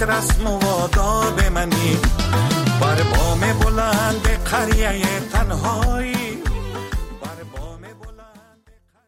رسم و آداب منی بر بام بلند قریه تنهایی بر بام بلند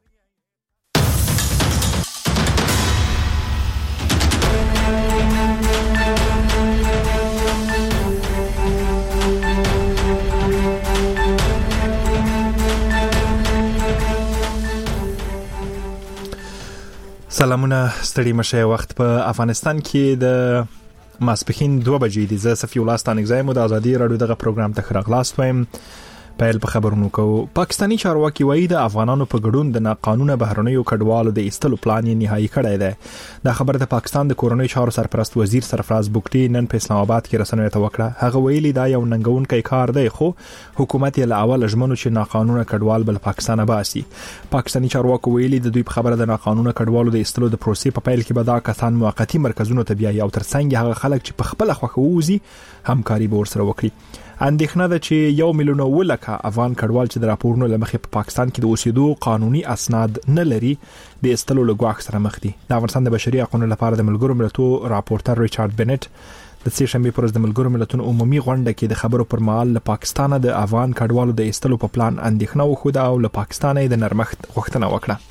سلامونه ستړي مشه. وخت په افغانستان کې د ماسپښین 2 بجې دي. زه صفي الله ستانګزی مو د ازادي رادیو دغه پروګرام ته راغلاست وایم. پیل په خبرونو کوو. پاکستانی چارواکي وایي د افغانانو په ګډون د ناقانونه بهرنیو کډوالو د ایستلو پلان یې نهایی کړی دی. دا خبر د پاکستان د کورنۍ چارو سرپرست وزیر سرفراز بوکټي نن په اسلام آباد کې رسنیو ته وکړه. هغه ویلي دا یو ننګونکی کار دی خو حکومت یې له اول ژمنو چې ناقانونه کډوال بل پاکستان باسي. پاکستانی چارواکو ویلي د دوی په خبره د ناقانونه کډوالو د ایستلو د پروسې په پیل کې به دا کسان موقتی مرکزونو ته بیاي او ترڅنګ هغه خلک چې په خپل خوښه ووزي همکاري به ورسره وکړي. اندېښنه ده چې 1 میلیون ولکه افغان کډوال چې د راپورونو لمخې په پاکستان کې د اوسېدو قانوني اسناد نه لري د ایستلو له ګواښ سره مخ دي. د افغانستان د بشري حقوقو لپاره د ملګرو ملتونو راپورټر ریچارډ بنټ د سې شنبه پر ورځ د ملګرو ملتونو عمومي غونډه کې د خبرو پر مهال له پاکستان د افغان کډوالو د ایستلو په پلان اندېښنه وښوده او له پاکستان د نرمښت غوښتنه وکړه.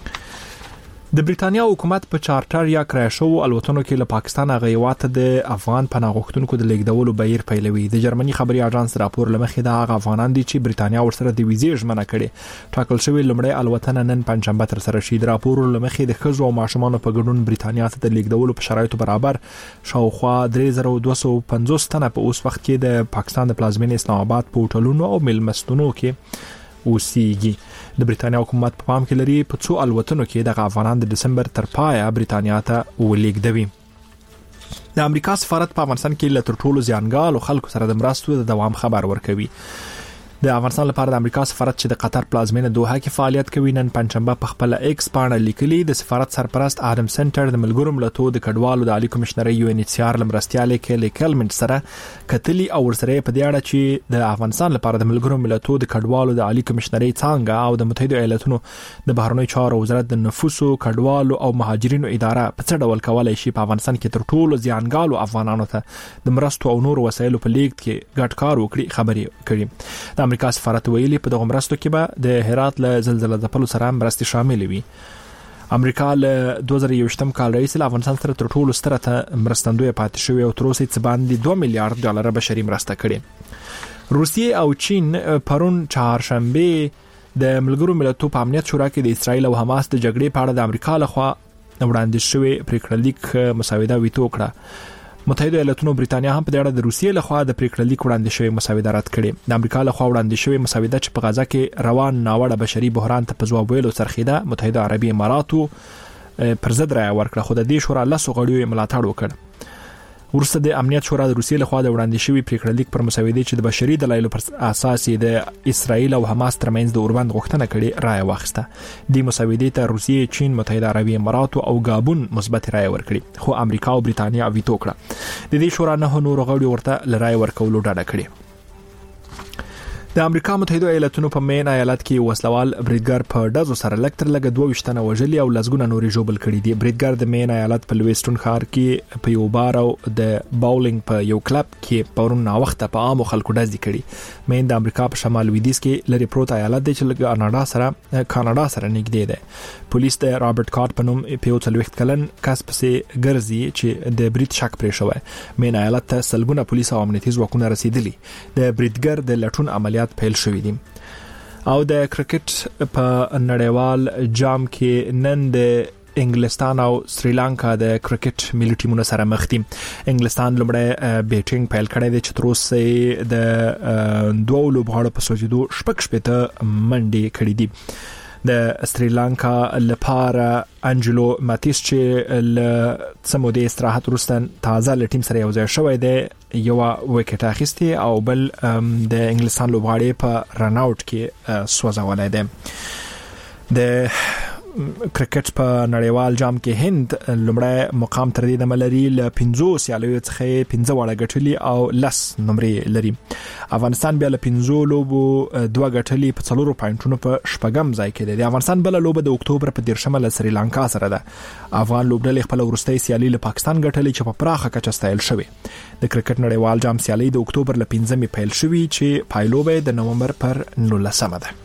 د بریټانیا حکومت په چارټر یا کرایشو الوتنو کې له پاکستان غیوات د افغان پناه غوښتونکو د لیږدولو بهیر پیلوي. د جرمني خبري اژانس راپور لمخې د افغانان دي چې بریټانیا ورسره د ویزې ژمنه کړې ټاکل شوی لمړی الوتنه نن پنځشنبه تر سره شي. د راپور لمخې د ښځو او ماشومانو په ګډون بریټانیا ته د لیږدولو په شرایطو برابر شاوخوا 3250 تنه په اوس وخت کې د پاکستان د پلازمینې اسلام آباد په هوټلونو او میلمستونو کې اوسېږي. د بریټانیا حکومت په پام کې لري په څو الوتنو کې د افغانان د دسمبر تر پایه بریټانیا ته ولېږدوي. د امریکا سفارت په افغانستان کې له تر ټولو زیانګالو خلکو سره د مرستو د دوام خبر ورکوي. د افغانستان لپاره د امریکا سفارت چې د قطر پلازمینه دوحه کې فعالیت کوي نن پنځشنبه په خپل ایکس باندې لیکلي د سفارت سرپرست آدم سنټر د ملګرو ملتونو د کډوالو د عالی کمشنر یو ان ایچ سی آر لمرستیال کلمنټ سره کتلی او ورسره په دې اړه چې د افغانستان لپاره د ملګرو ملتونو د کډوالو د عالی کمشنري څنګه او د متحده ایالاتونو د بهرنیو چارو وزارت د نفوسو کډوالو او مهاجرینو اداره په څه ډول کولای شي په افغانستان کې تر ټولو زیانګالو افغانانو ته د مرستو او نور وسایلو په لیږد کې ګډ کار وکړي خبري کړي. د امریکا سفارت ویلي په دغه مرستو کې به د هرات له زلزلې ځپلو سره مرستې شامل وي. امریکا له 2021 کال راهیسې له افغانستان سره تر ټولو ستره مرستندوی پاتې شوی او تر اوسه یې باندې 2 میلیارډ ډالر بشري مرسته کړې. روسیې او چین پرون چهارشنبه د ملګرو ملتونو په امنیت شورا کې د اسرایل او حماس د جګړې په اړه د امریکا لخوا وړاندې شوی پریکړه لیک مساوده ویتو کړه. متحده ایالاتونو بریټانیا هم په دې اړه د روسیې لخوا د پریکړه لیک وړاندې شوی مساوده رد کړي. د امریکا لخوا وړاندې شوی مساوده چې په غزا کې روان ناوړه بشري بحران ته په ځواب ویلو سرخیده متحده عربي اماراتو پر ضد رایه ورکړه خو د دې شورا له غړیو ملاتړ وکړ. ورسته د امنیت شورا د روسیې لخوا د وړاندې شوی پریکړه لیک پر مساوده چې د بشري دلایلو پر اساس د اسرایل او حماس ترمنځ د اوربند غوښتنه کړي رایه واخیسته. د مساوده ته روسیې، چین، متحده عربي امارات او گابون مثبت رایه ورکړي خو امریکا او بریټانیا ویتو کړه. د دې شورا نه نور غړي ورته لرای ورکولو ډاډه کړي. د امریکا متحده ایالاتونو په مین ایالت کې وسلوال بریډګر په ډزو سره لکتر لګ 2 تنه وژلي او لسګونه نورې ژوبل کړي دي. بریډګر د مین ایالت په لویسټون ښار کې په یو بار او د باولینګ په یو کلب کې پرون نا وخت په عامو خلکو ډز کړي. مین د امریکا په شمال لویدیځ کې لري پروت ایالت دی چې لګ کاناډا سره نږدې دی. پولیس د رابرټ کارټ په نوم په 40 کلن کس پسې ګرځي چې د بریټ شک پرې شوی. مین ایالت ته سلګونه پولیس او امنیتي ځواکونه رسیدلي. د بریډګر د لټون عملیات پیل شوې دي. او د کرکټ په نړیوال جام کې نن د انګلستان او سریلانکا د کرکټ ملي ټیمونو سره مخ دي. انګلستان لومړی بیټینګ پیل کړی دی چې تر اوسه د 2 لوبغاړو په سوجیدو 6 منډې کړې دي. د سریلانکا لپاره انجلو ماتیس چې ل سمودي استراحت وروسته تازه ل ټیم سره یو ځای شوی دی یو وکټ اخیستی او بل د انګلستان لوبغاړي په رن اوټ کې سوځولای دی. د کرکټ په نړیوال جام کې هند لومړی مقام تر دې ملري ل 15 سیالیو څخه 15 وړه ګټلي او 10 نمرې لري. افغانستان بیا ل 15 لوبو 2 ګټلي په 4 پوینټونو په شپږم ځای کې دی. د افغانستان بل لوبه د اکتوبر په 13 ل سریلانکا سره ده. افغان لوبډلې خپل ورستۍ سیالي له پاکستان ګټلې چې په پراخه کچه ستایل شوې. د کرکټ نړیوال جام سیالي د اکتوبر ل 15 پیل شوې چې پایلوبه د نومبر پر 19 ده.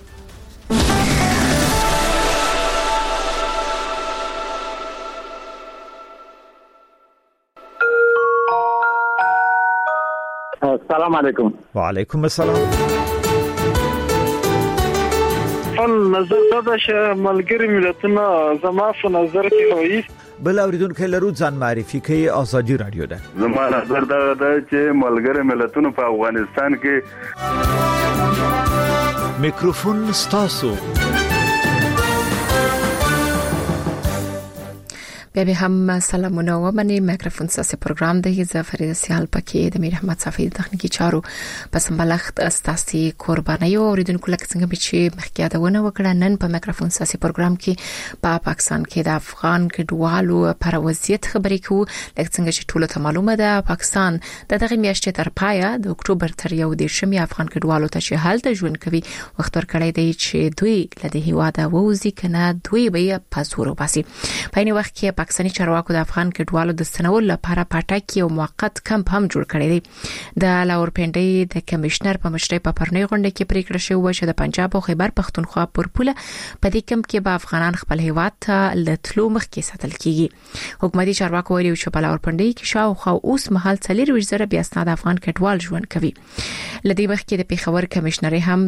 السلام علیکم. وعلیکم السلام. نظر دا چې ملګری ملتونه زما په نظر کې وایي بل اوریدونکو لرو ځان معرفي کوي. ازادي رادیو ده. زما نظر دا چې ملګری ملتونه په افغانستان کې میکروفون ستاسو. بیا هم سلامونه و منی میکروفون ساسي پروګرام دی. زه فرید سیال پکې د میر احمد صافي تخنیکی چارو پس مبلغ استاسي قرباني اوریدونکو لکه څنګه چې مخکې دا ونه وکړه. نن په میکروفون ساسي پروګرام کې په پاکستان کې د افغان کډوالو پر وضعیت خبرې کوو. لکه څنګه چې ټول ته معلومه ده پاکستان د دغه میاشتې تر پایه د اکتوبر تر 1 افغان کډوالو ته چې حالت ژوند کوي وخت ورکړی دی چې دوی لدې هیواده ووزي کنه دوی به پاسورو باسي. په این وخت کې پاکستاني چارواکو د افغان کډوالو د سنول لپاره پټاکي او موقت کمپ هم جوړ کړی دی. د لاورپنډي د کمشنر په مشرۍ په پرنۍ غونډه کې پریکړه شوې چې د پنجاب او خیبر پختونخوا پر پوله په دې کمپ کې به افغانان خپل هیواد ته لټلو مخکې ساتل کیږي. حکومتي چارواکو ویلي چې په لاورپنډي کې شاوخوا اوس مهال 40 بیا اسناد افغان کډوال ژوند کوي. لدې مخکې د پیښور کمشنر هم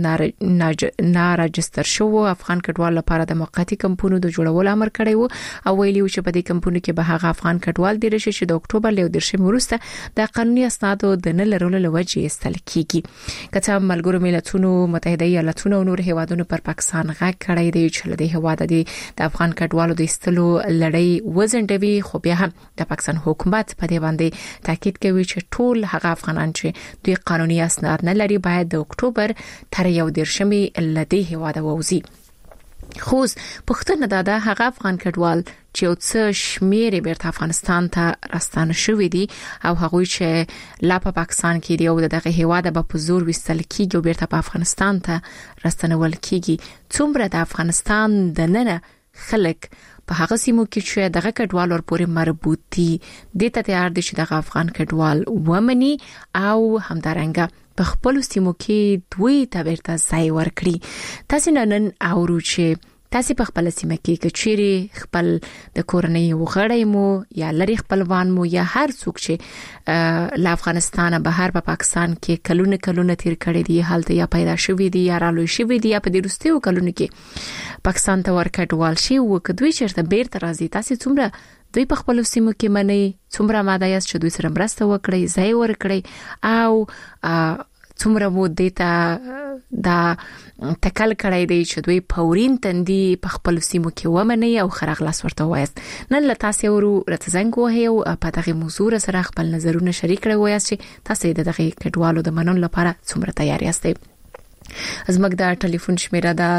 د ناراجستر شو افغان کډوال لپاره د موقتی کمپونو د جوړولو امر کړی وو او ویلي چې په دې کمپونو کې به هغه افغان کډوال دي چې د اکتوبر له 13 وروسته د قانوني اسنادو د نه لرلو لوجې استل کیږي. کته ملګرو ملتونو متحده ایالاتونو او نور هیوادونو پر پاکستان غږ کړی دی چې د هیواد د افغان کډوالو د استلو لړۍ وزندوي. خو بیا هم د پاکستان حکومت په دې باندې تاکید کوي چې ټول هغه افغانان چې دوی قانوني اسناد نه لري باید د اکتوبر تر 11 لدې هیواد ووزي. خو پښتنه دا هغه افغان کډوال چې یو څه شمیر بیرته افغانستان ته راستانه شوې دي او هغه چې لا په پاکستان کې دی او دغه هیواد په زور وستل کیږي او بیرته په افغانستان ته راستنول کیږي. څومره د افغانستان د نن خلک په هغه سیمو کې چې دغه کډوال ور پورې مربوط دي د ته تیار دي چې دغه افغان کډوال ومني او همدارنګه په خپل سیمو کې دوی ته ورته ځای ورکړي. تاسو نن اورو چې تاسو په خپل سیمه کې کچيري خپل د کورنۍ وغړی مو یا لري خپلوان مو یا هر څوک چې له افغانستان بهر په پاکستان کې کلونه تیر کړی دی حالت یا پیدا شوی دی یا رالوي شوی دی یا په دې وروستیو کلونو کې پاکستان ته ورکړل شي او کدوې چیرته بیرته راځي. تاسو څومره دوی په خپل سیمو کې مني څومره ماده یاست چې دوی سره مرسته وکړي ځای ورکړي او څومره مو دیتا دا تکل کړی دی چې دوی پورین تندي په خپل سیمو کې ومني او خرغلاس ورته وایست. نن له تاسو ورو راتزنګ وهیو په دغه موضوع سره خپل نظرونه شریک کړئ وایست چې تاسو د دغه کډوالو د منون لپاره څومره تیار یاستئ. زموږ د ټلیفون شمیره ده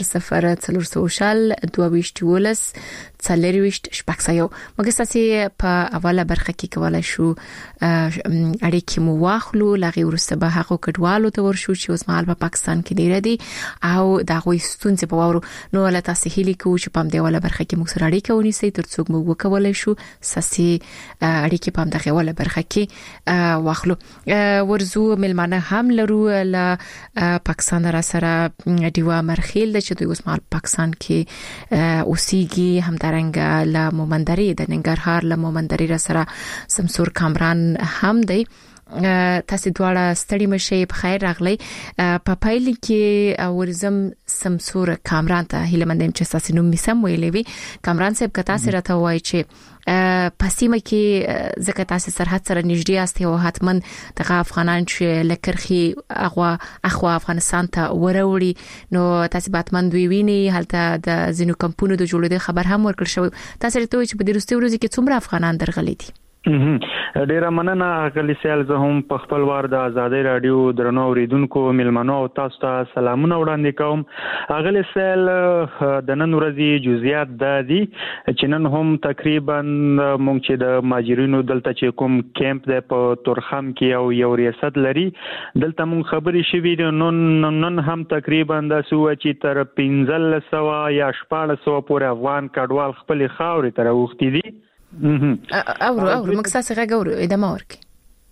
0040 22 40 شپږ. موږ تاسو په اوله برخه کې کولای شو اړیکې مو واخلو لغې ورسته به هغه کډوالو ته ورشو چې اوس مهال په پاکستان کې ډیر دي او دا غوي ستونزې په وورو نو له تاسو هلي کوو چې په دې اوله برخه کې موږ سره اړیکه ونیسئ ترڅو موږ وکولای شو ساسي اړیکې په دغه اوله برخه کې واخلو. ورزو ملمانه هم لرو له پاکستان را سره دیوا مرخیل د چې دوی اوس مهال پاکستان کې اوسېږي هم رنګ له مومندري د ننګرهار له مومندري را سره سمسور کامران هم دی. تاسو دواړه ستړي مشه په خیر راغلی. په پایل کې ورزم سمسور کامران ته هیله مندم چې تاسو نوم میسم ویلې وي. کامران صاحب کتا سره ته وای چې پسیمه کې زکه تاسو سرحد سره نږدې است او حتمن دغه افغانان چې لکرخي اخوا افغانستان ته وروړي نو تاسو باتمن دوی ویني هلته د زینو کمپونو د جوړېدو خبر هم ورکړ شو. تاسو ته چې په دې وروستي ورځې کې څومره افغانان درغلي دي؟ ډیره مننه غلی سیال. زه هم په خپل وار د آزادۍ رادیو درنو اوریدونکو ملمنو او تاسو ته سلامونه وړاندې کوم. غلی سیال د نن ورځې جزئیات د دي چې نن هم تقریبا مونږ چې د ماجرینو دلته چې کوم کیمپ د په تورخم کې او یو ریاست لري دلته مونږ خبرې شوې دي. نن هم تقریبا د سو چې تر 1500 یا 1400 پورې افغان کډوال خپل خاورې ته راوختي دي. او مقصد څنګه ګورو ادمه ورکي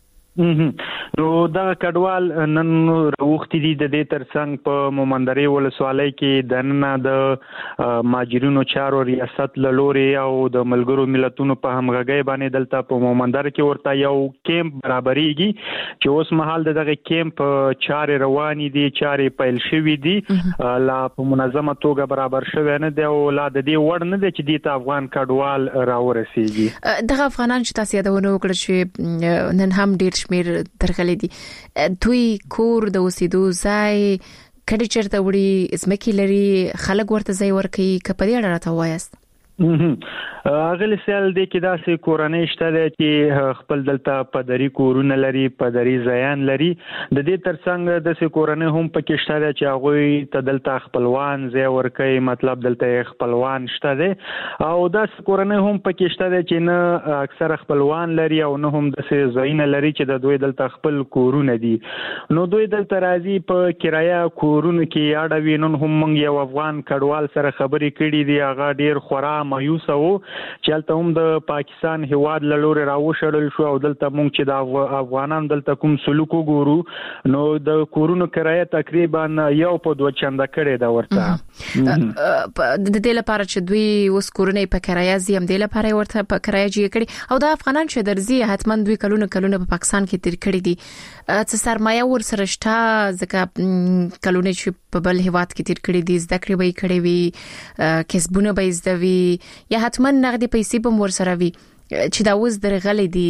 نو دا کډوال نن راوختي دي د دې ترڅنګ په مومندري ولسوالۍ کې د نن د ماجرینو چارو ریاست لوري او د ملګرو ملتونو په همغږۍ باندې دلته په مومندر کې ورته یو کیمپ برابرېږي چې اوس مهال دغه کیمپ چارې روانې دي، چارې پیل شوې دي، لا په منظمه توګه برابر شوی نه دی او لا د دې وړ نه دی چې د افغان کډوال راورسیږي. دغه افغانان چې تاسو یادونه وکړه چې نن هم ډیر شمیر درغلي دي، دوی کور د اوسېدو ځای کډی چرته وړي اسمکې لري خلک ورته ځای ورکي کپدي اړه راته وایست. غلی سیال دی کې داسې کورنۍ شته چې خپل دلته پدری کورونه لري، پدری ځایان لري. د دې ترڅنګ داسې کورنۍ هم پکې شته چې هغه ته دلته خپلوان ځای ورکوي، مطلب دلته خپلوان شته دي. او داسې کورنۍ هم پکې شته چې نه اکثر خپلوان لري او نه هم داسې ځایونه لري چې د دوی دلته خپل کورونه دي. نو دوی دلته راځي په کرایه کورونه کې اړوي. نن هم موږ یو افغان کډوال سره خبرې کړې دي، هغه ډیر خورا مایوس وو چې هلته هم د پاکستان هیواد له لوري راوشړل شو او دلته موږ چې د افغانان دلته کوم سلوک وګورو نو د کورونو کرایه تقریبا یو په 2 چنده کړي دا ورته. د دې لپاره چې دوی اوس کورونه په کرایه زیم د لپاره ورته په کرایه جوړ کړي او د افغانان چې درځي حتمان دوی کلونه په پاکستان کې تیر کړي دي. څه سرمایه ور سره شته ځکه کلونه چې په بل هیواد کې تیر کړي دي، زده کړې به کړي وي، کسبونه به زدوي یا حتما نغدي پیسې به ور سره وي چې دا اوس درغلي دي.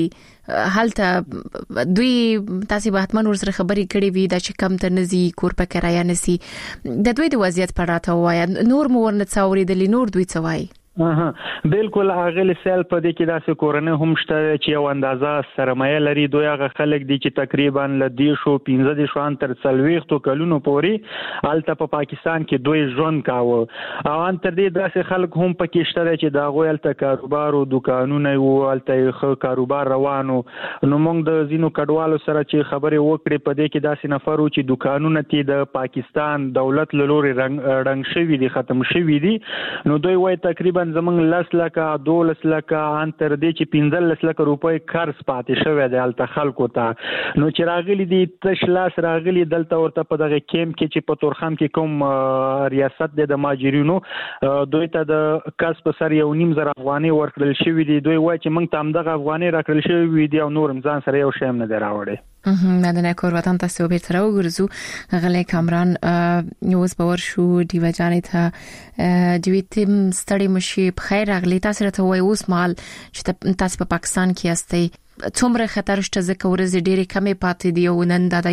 هلته دوی تاسو به حتما ور سره خبرې کړې وي دا چې کم ته نزي کور په کرایه نسی د دوی د وضعیت په اړه وایي. نور مو ورنه څاوري د نور دوی څه وایي؟ بالکل اغلی سیل په دې کې داسې کورنۍ هم شته چې یو اندازه سرمایه لري. دوی هغه خلک دي چې تقریبا ل 15 تر 40 کلونو پورې الته په پاکستان کې دوی ژوند کاوه او ان تر دې داسې خلک هم پکې شته چې دا غوي الته کاروبار او دکانونه او الته کاروبار روانو. نو موږ د زینو کډوالو سره چې خبرې وکړې په دې کې داسې نفرو چې دکانونه تی د پاکستان دولت له لوري رنګ شوی دي، ختم شوی دي. نو دوی وايي تقریبا زمونږ 10 لکه 12 لکه ان تر دې چې 15 لکه روپۍ قرض پاتې شوی دی الته خلکو ته. نو چې راغلي دي تش لاس راغلي دلته ورته په دغه کیمپ کې چې په تورخم کې کوم ریاست د ماجرینو دوی ته د کس په سر 1.5 افغاني ورکړل شوی دي. دوی وایي چې موږ ته هم دغه افغاني راکړل شوی دی او نور ځان سره یو شی نه دی راوړی. مدنه کور وطن تاسو به تر وګرځو غلې کامران نیوز باور شو دیو جانې ته دیو تیم ستړي مشي بخیر غلې تاسو ته وای اوس مال چې تاسو په پاکستان کې استئ څومره خطر شته ځکه ورځې ډېرې کمې پاتې دي او نن د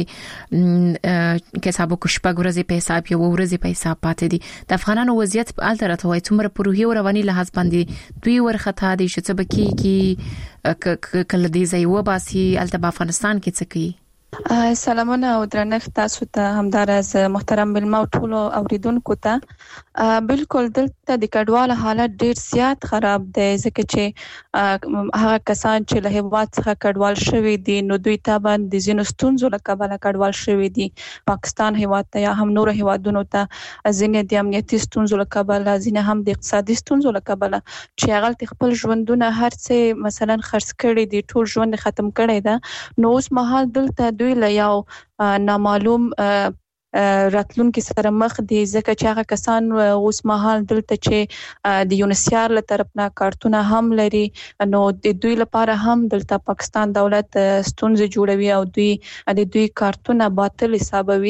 کې حسابو کو شپږ ورځې په حساب یو ورځې په حساب پاتې دي. د افغانانو وضعیت په الته راته وای څومره په روحي او رواني لحاظ باندې دوی ورختا دي چې څه بکی کی کله دې ځای و باسي الته په افغانستان کې څه کوي. سلامونه او درنښت تاسو ته همدارس محترم بلما ټول اوریدونکو ته. بالکل دلته د کډوال حالت ډیر زیات خراب دی ځکه چې هغه کسان چې له هیواد څخه کډوال شوي دي نو دوی ته باندې زینو ستونزو له کبله کډوال شوي دي پاکستان هیواد ته یا هم نور هیوادونو ته، ځینې د امنیتي ستونزو له کبله، ځینې هم د اقتصادي ستونزو له کبله چې هغه خپل ژوندونه هر څه مثلا خرڅ کړي دي، ټول ژوند ختم کړي ده. نو اوس مهال دلته دوی له یو نامعلوم راتلونکي سره مخ دي ځکه چې هغه کسان اوس مهال دلته چې د یونیسیار له طرف نه کارتونه هم لري نو د دوی لپاره هم دلته پاکستان دولت ستونزې جوړوي او دوی کارتونه باطل حسابوي.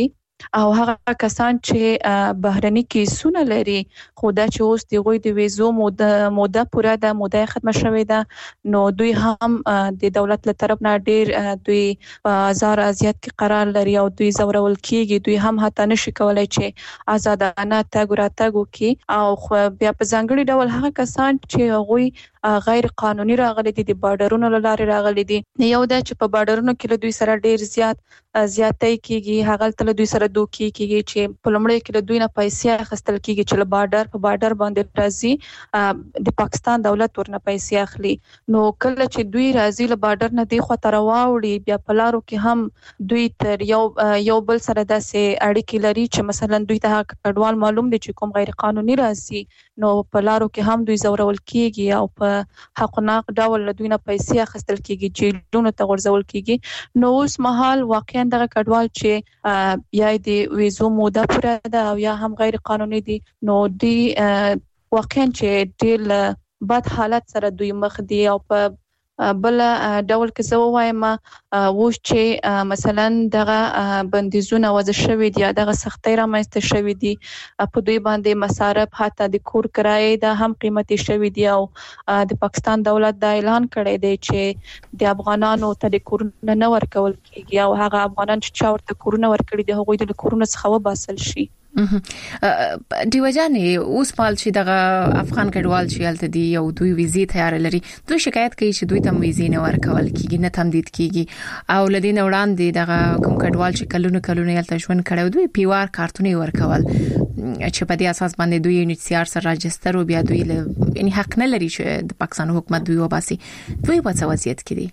او هغه کسان چې بهرني کیسونه لري خو دا چې اوس د غوي د ویزو موده پوره ده، موده ختمه شوې ده، نو دوی هم د دولت له طرف نه ډیر دوی آزار ازیات کې قرار لري او دوی زورول کیږي. دوی هم حتی نشي کولای چې آزادانه تګ راتګ وکړي او بیا په ځانګړي ډول هغه کسان چې غوي غیر قانوني راغلي دي، د بارډرونو لاره راغلي دي. یو دا چې په بارډرونو کې له دوی سره ډیر زیاتې کیږي، هغه تل دوی سره دوکي کیږي چې په لومړی کې له دوی نه پیسې اخیستل کیږي چې له بارډر باندې راځي، د پاکستان دولت ورنه پیسې اخلي. نو کله چې دوی راځي له بارډر نه دی خو تر واوړي، بیا په لارو کې هم دوی تر یو بل سره داسې اړیکې لري چې مثلا دوی ته کډوال معلوم دي چې کوم غیر قانوني راځي، نو په لارو کې هم دوی زورول کیږي او په حقناق ډول له دوی نه پیسې اخیستل کیږي، جیلونو ته غورځول کیږي. نو اوس مهال واقعا دغه کډوال چې یا د ویزو موده پوره ده او یا هم غیر قانوني دي، نو دوی واقعا چې ډېر بد حالت سره دوی مخ دي. او په بل ډول کې زه وایم و چې مثلا دغه بندیزونه وضع شوي دي، دغه سختۍ رامنځته شوي دي، په دوی باندې مصارف حتی د کور کرایې د هم قیمتي شوي دي او د پاکستان دولت دا اعلان کړی دی چې د افغانانو ته د کورونه نه ورکول کیږي او هغه افغانان چې چا ورته کورونه ورکړي دي هغوی د کورونو څخه وباسل شي. دیو جانې اوس پال چې دغه افغان کډوال چې الته دي او دوی ویزې تیار لري، دوی شکایت کوي چې دوی ته ویزې نه ورکول کیږي، نه تمدید کیږي او لدین وړاندې دغه کوم کډوال چې کلونه الته ژوند کړي دوی پیوار کارتونه ورکول چې په دې اساس باندې دوی NHCR سره راجستر او بیا دوی یعنی حق نه لري چې د پاکستان حکومت دوی وباسي. دوی په څه وضعیت کې دي؟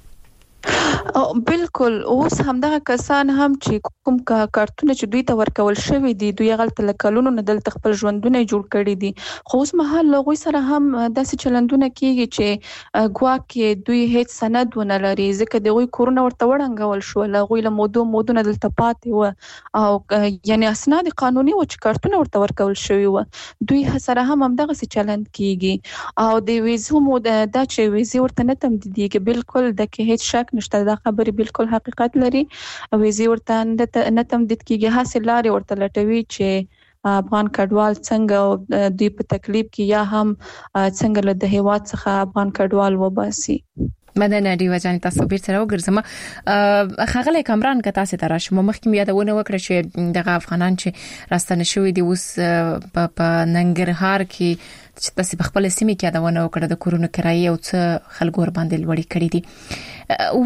بالکل اوس همدغه کسان هم چې کوم کارتونه چې دوی ته ورکول شوی دي، دوی غلط لکلونو نه دلته خپل ژوندونه جوړ کړي دي، خو اوس مهال لغوي سره هم داسې چلندونه کیږي چې ګواکې دوی هیڅ سند ونه لري، ځکه دغه کورونه ورته وړاندول شو، لغوي له مودونه دلته پاتې و او یعنی اسناد قانوني و چې کارتونه ورته ورکول شوی و، دوی سره هم همدغه څه چلند کیږي. او د ویزو موده دا چې ویزې ورته نه تمدیدېږي، بالکل د کې هیڅ شک نشته، دا خبرې بالکل حقیقت لري. ویزې ورته نه تمدید کیږي، حاصل لارې ورته لټوي چې افغان کډوال څنګه دوی په تکلیف کې یا هم څنګه له د هیواد څخه افغان کډوال وباسي. مدنه دیو جان تاسو بیرته راوګرځم. خغله کامران که تاسو ته راشم مخکې یادونه وکړه چې دغه افغانان چې راستنه شوی دي اوس په ننګرهار کې چې تاسو په خپل سیمه کې یادونه وکړه د کورونو کرایې او څه خلکو ور باندې لوړې کړې دي،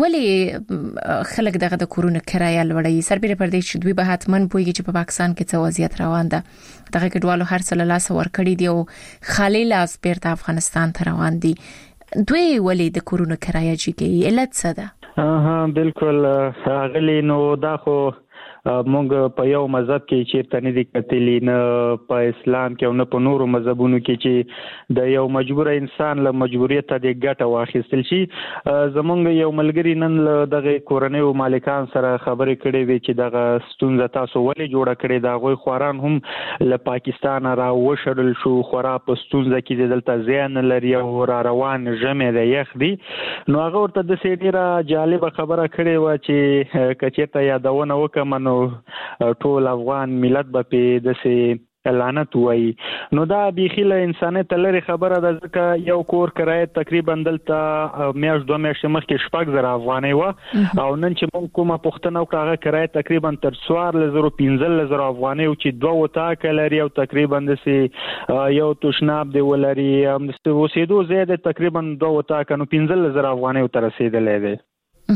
ولی خلک دغه د کورونو کرایې لوړې؟ سربېره پر دې چې دوی به حتمن پوهیږي چې په پاکستان کې څه وضعیت روان ده، دغه کډوالو هر څه له لاسه ور کړی دي او خالي لاس بیرته افغانستان ته روان دي، دوی ولی د کورونو کرایه جګي؟ علت څه ده؟ بالکل غلی نو دا خو مونږ په یو مذهب کې چې تنه دي کتلی نه په اسلام کې او نه په نورو مذهبونو کې چې د یو مجبور انسان له مجبوریت د ګټه واخیستل شي. زمونږ یو ملګری نن دغه کورنۍ او مالکان سره خبرې کړې وي چې دغه ستونزه تاسو ولې جوړه کړې، دا غوي خوران هم له پاکستان را وشړل شو، خورا په ستونزه کې دلته ځان لري او را روان جمع د یخ دي. نو هغه ورته د سیډیره جالب خبره کړې و چې کچېته یادونه وکم نو ټول افغان ملت به په دسه لعنت وای. نو دا بيخي له انسانیت لري خبره ده، ځکه یو کور کرایه تقریبا دلته میاشت 2 میاشتې مخکې 6,000 افغانۍ و او نن چې موږ کومه پښتنه وکړه هغه کرایه تقریبا تر 14,000 افغانۍ چې 2 وتاکه لري او تقریبا دسه یو توشناب دی ولري هم د اوسېدو زیاده تقریبا 2 وتاکه نو 15,000 افغانۍ تر رسیدلې ده.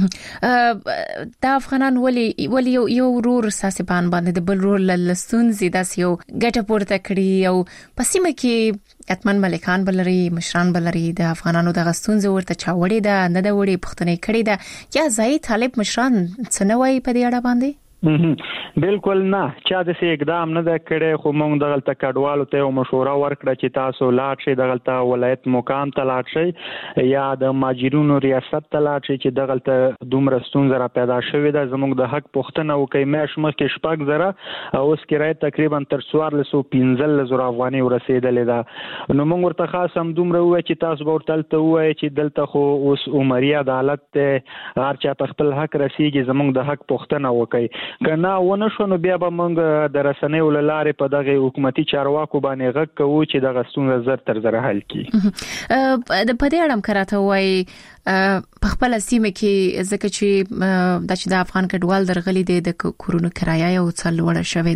دا افغانان ولی یو ورور ساسبان باندې د بل ورور لستون زیاده یو ګټه پورته کړی او پسیمه کې اتمن ملکان بلري مشران بلري د افغانانو د غستون ورته چاوړي ده نه د وړي پښتنې کړی ده یا زاید طالب مشران څنوي په دې اړه باندې؟ بالکل نه، چا د سي اقدام نه کړي، خو موږ دغه کډوالو ته مشوره ورکړه چې تاسو لاړ شئ دغه ولایت مقام ته لاړ شئ یا د ماجرونو ریاست ته لاړ شئ چې دغه دومره ستونزه را پیدا شوې ده، زموږ د حق پوښتنه وکړئ. مېش مخکې 6,000 او اوس کرایه تقریبا تر 14,015 افغانۍ ورسېدلې ده. نو موږ ورته خاص هم دومره وایي چې تاسو به ورته وایي چې دلته خو اوس عمري عدالت ته هر چا په خپل حق رسیږي، زموږ د حق پوښتنه وکړئ. کنا ونه شو نو بیا به موږ د رسنیو لاره په دغه حکومتي چارواکو باندې غږ کوو چې دغه ستونزه زر تر زر حل کړي. د پدې اړه کراته وای په خپل سیمه کې ځکه چې د افغان کډوال درغلي د کورونو کرایه او څل وړه شوې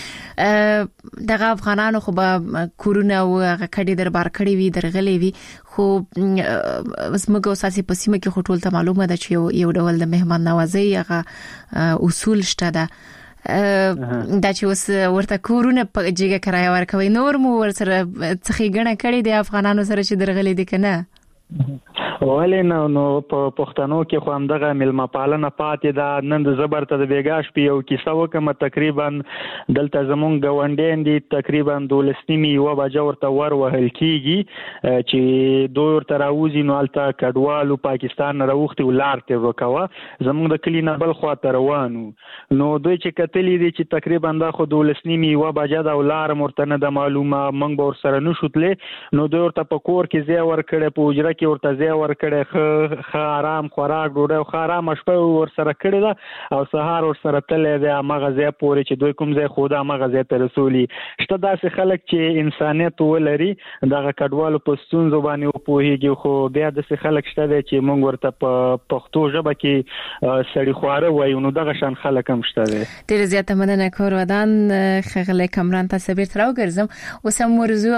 ده دغه افغانانو خو به کورونه او کډي دربار کړی وي درغلي وي خو زموږ اساسي په سیمه کې ټول ته معلومه ده چې یو ډول د مهمان نوازي هغه اصول شته ده دا چې اوس ورته کورونه په جګه کرایه ورکوي نور مو ورسره څخه غنه کړی د افغانانو سره چې درغلي دي کنه ولې نو په پښتنو کې خو همدغه ملما پالنه پاتې ده. نن د زبرته د بیګاش په یو کیسه وکم تقریبا دلته زمونږ غونډین دي تقریبا 12:30 بجې ورته ور وهل کیږي چې دوی ورته راوځي نو الته کډوالو پاکستان راوختي ولار ته وکوا زمونږ د کلی نه بل خوا ته روانو نو دوی چې کتلې دي چې تقریبا دا خو 12:30 بجې د ولار مرتنه د معلومه منګ بور سره نشوتلې نو دوی ورته په کور کې ځای ور کړې په اجره کې ورته ځای ور کړې خ آرام خوراک ډوډۍ او آرام شپه ور سره کړې ده او سهار ور سره تلې ده مغزه پورې چې دوی کوم ځای خدا مغزه ته رسولي شته داسې خلک چې انسانيت ولري دغه کډوالو په ستونزو باندې او پوهیږي خو بیا داسې خلک شته چې موږ ورته په پښتو ژبه کې سړی خواره وایو نو دغه شان خلک هم شته. ډیر زیاته مننه کور ودان خغله کمران ته بیرته راوګرځم اوس هم ورزو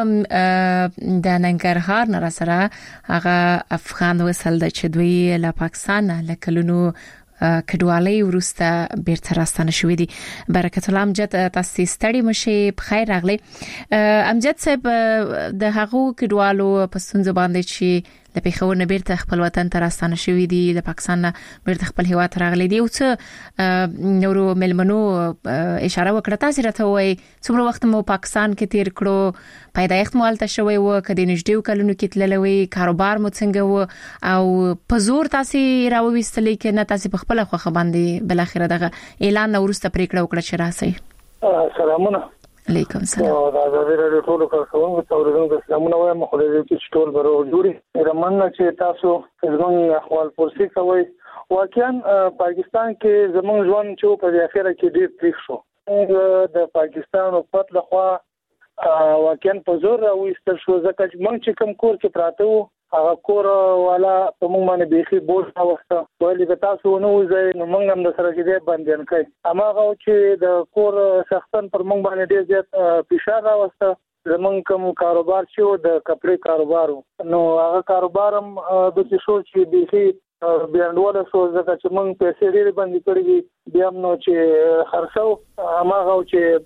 د ننګرهار نه سره هغه افغان وصل د چدوی له پاکستان له کلونو کډوالۍ ورسته بیرته راستنه شوې دي. برکت الله امجد تاسو ستړي مشه بخیر راغلی. امجد صاحب د هغو کډوالو په ستونزه باندې چې د پیښور نه بیرته خپل وطن ته راستنه شوې دي د پاکستان نه بیرته خپل هیواد راغلي دي او څه نورو ملمنو اشاره وکړه تاسو راته وای څومره وخت مو پاکستان کې تیر کړو پیدایښت مو الته شوی و کدي نږدې کلونو کې تللوي کاروبار مو څنګه و او په زور تاسو راوېستلې کې نه تاسو په خپل خوخه باندې بل اخر دغه اعلان ورسته پریکړه وکړه چې راسي. سلامونه علیکم السلام. دا د ویډیو ټول کارونو څورونو سلامونه وایم خو دې چې ټول برو جوړي رمنه چې تاسو زموږ احوال پرسي کوي واقعا پاکستان کې زموږ ژوند چې په اخره کې ډېر تریخ شو د پاکستان او پټ لخوا واقعا په زور راوېستل شو ځکه چې موږ چې کوم کور کې پراته وو هغه کور والا په موږ باندې بيخي بوج راوسته ولې به تاسو نو وځي نو موږ هم د سره کې باندې کوي اماغه چې د کور شخصن پر موږ باندې ډېر زیات فشار راوسته زمونږ کوم کاروبار چې د کپڑے کاروبار نو هغه کاروبار هم د څه شو چې بيخي بیانډواله شو ځکه چې موږ پیسې ډېر باندې کړې بیا نو چې خرڅو اماغه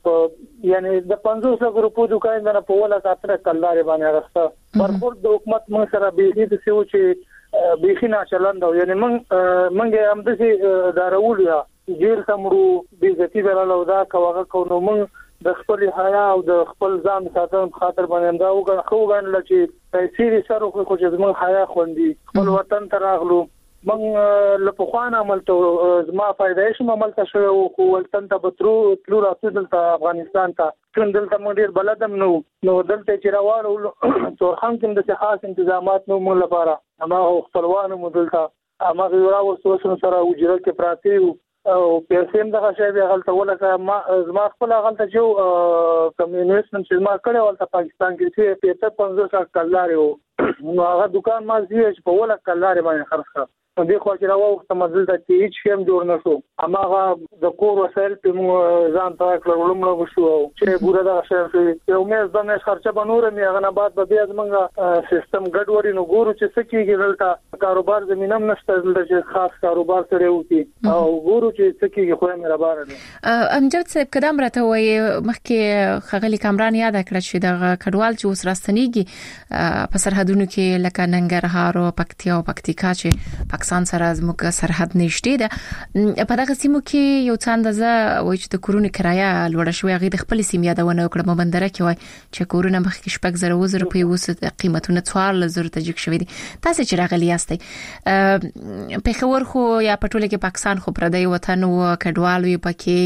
چې یعنی د 500 روپو دکان نه په ولا کاتره کلدار باندې راسته مرپور د حکومت موږ سره بيخي د څه و چې بيخي نه چلند یعنی موږ هم د څه دارول یا جیل سمرو بیزتی ولاله دا کاوه کو نو موږ د خپل حیا او د خپل ځان ساتنې خاطر باندې دا وګڼل چې پیسې سره خو چې زموږ حیا خوندي خپل وطن ته راغلو من لپخوان عملته زما فائدې شم عملته شو او ولتن ته بترو تلو راتل ته افغانستان ته څنګه دلته مونږ ډیر بلدم نو دلته چې راوړو تورخم کې د خاص تنظیمات نو مون لپاره اما خپلوان مو دلته اما راو سوسن سره وجره کې پراتی او پیسې دغه شی به غلطه ولکه ما زما خپل غلطه جو کمیونیست چې ما کړو ولته پاکستان کې چې 500 کلدار یو نو هغه دکان ما زیات په ولا کلدار باندې خرڅ کړ دې خو چې راوخت مزل ته هیڅ شیم جوړ نشو اماغه د کور وسایل په ځان ته کړلم نو شو چې ګوره دا شی یو مې ځنه خرچه بنور مې هغه نه بعد به بیا زمونږ سیستم ګډوډي نو ګورو چې څه کیږي دلته کاروبار زمينم نشته دلته چې خاص کاروبار سره وتی او ګورو چې څه کیږي خو مې را بار نه امجد صاحب قدم راته وای مخکې خغلی کامران یاد کړ چې د کډوال چې اوس راستنیږي په سرحدونو کې لکه ننګرهار او پکتیا او پکتیکا چې پاکستان سره زموږ سرحد نشته ده په دغه سیمو کې یو څه اندازه وایي چې د کورونو کرایه لوړه شوې هغه د خپل سیمه یادونه وکړه مبندره کې وای چې کورونه مخکې شپږ زره وزر په اوس قیمتونه 4000 ته جګ شوې دي تاسو چې راغلی یاستئ په خبر خو یا پټوله کې پاکستان خو پردی وطن او کډوال وي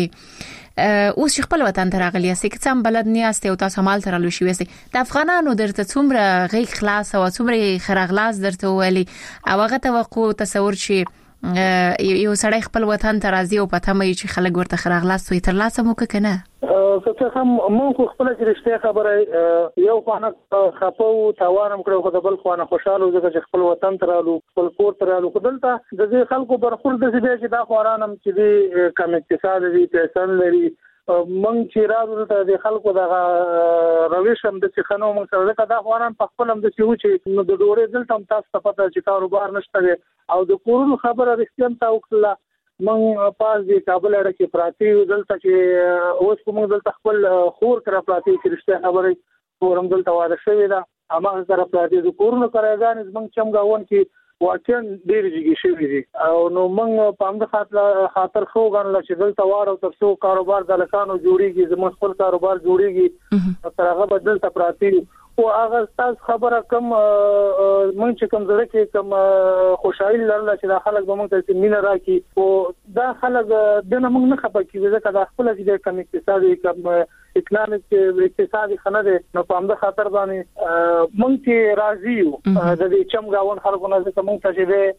پکې اوس خپل وطن ته راغلی یاستئ چې څم بلد نه یاستئ او تاسو مال ترلو شي یاستئ د افغانانو درته څومره غي خلاص او څومره خرغلاس درته ویلي او هغه توقع تصور شي یو سړی خپل وطن ته راځي او پته مې چې خلک ورته خراغلاس وي تر لاسه مو کنه څه هم مونږ خپل چې رښتیا خبره یو خانه خپو توانم کړو خو د بل خانه خوشاله چې خپل وطن ته رالو خپل کور ته رالو خدلته د دې خلکو برخورد د دې چې دا خورانم چې د کم اقتصاد دي پیسې لري مونږ چې راځو ته د خلکو د رويش هم د څخنو مونږ سره دا خوران په خپل هم د چې و چې نو د ډورې دلته هم تاسو ته پته چې کاروبار نشته او د کورونو خبره رښتیا تا وکړه من پاس دی کابل اړه کې پراتی دلته چې اوس کوم دلته خپل خور تر پراتی چې رښتیا خبره کورم دلته واده شوی دا اما سره پراتی د کورونو کارګان زمنګ چمګاون کې واقعا ډیر جګی شوی دي او نو موږ په همد خاطر خو غواړو چې دلته واره تر څو کاروبار د لکانو جوړیږي زموږ خپل کاروبار جوړیږي تر هغه بدل ته پراتی او هغه تاسو خبره کوم مونږ چې کوم زړه کې کوم خوشحالي لرله چې د خلک به مونږ ته مینه راکړي او دا خلک د نه مونږ نه خپه کیږي ځکه د خپل چې د کم اقتصادي کم اقتصادي اقتصادي خنده نو په همدا خاطر باندې مونږ چې راضي یو د دې چمګاون خلکو نه ځکه مونږ ته چې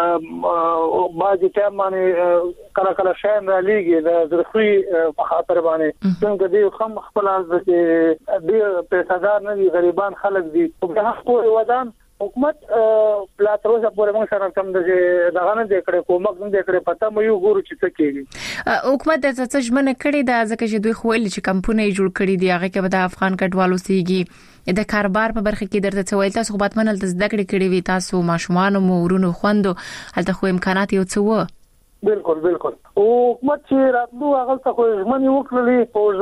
باندې ټیم باندې کله شاین را لېږي د زرخوي په خاطر باندې څنګه دی خام خپل از چې د پیسادار نه دي غریبان خلک دي او په هغه ودان حکومت پلاتروزه پورې موږ سره کوم دغه نه د کړې کومک نه د کړې پته مې یو ګورو چې څه کېږي حکومت د څه ژمنه کړې ده ځکه چې دوی خو ویل چې کمپونه جوړ کړي دي هغه کې به د افغان کډوالو سیږي د کاروبار په برخه کې درته څه ویل تاسو خو باتمن د زده کړې کړې وي تاسو ماشومان او ورونو خوندو هلته خو امکانات یو څه و بالکل او حکومت چې راتلو هغه ته خو ژمنې وکړلې او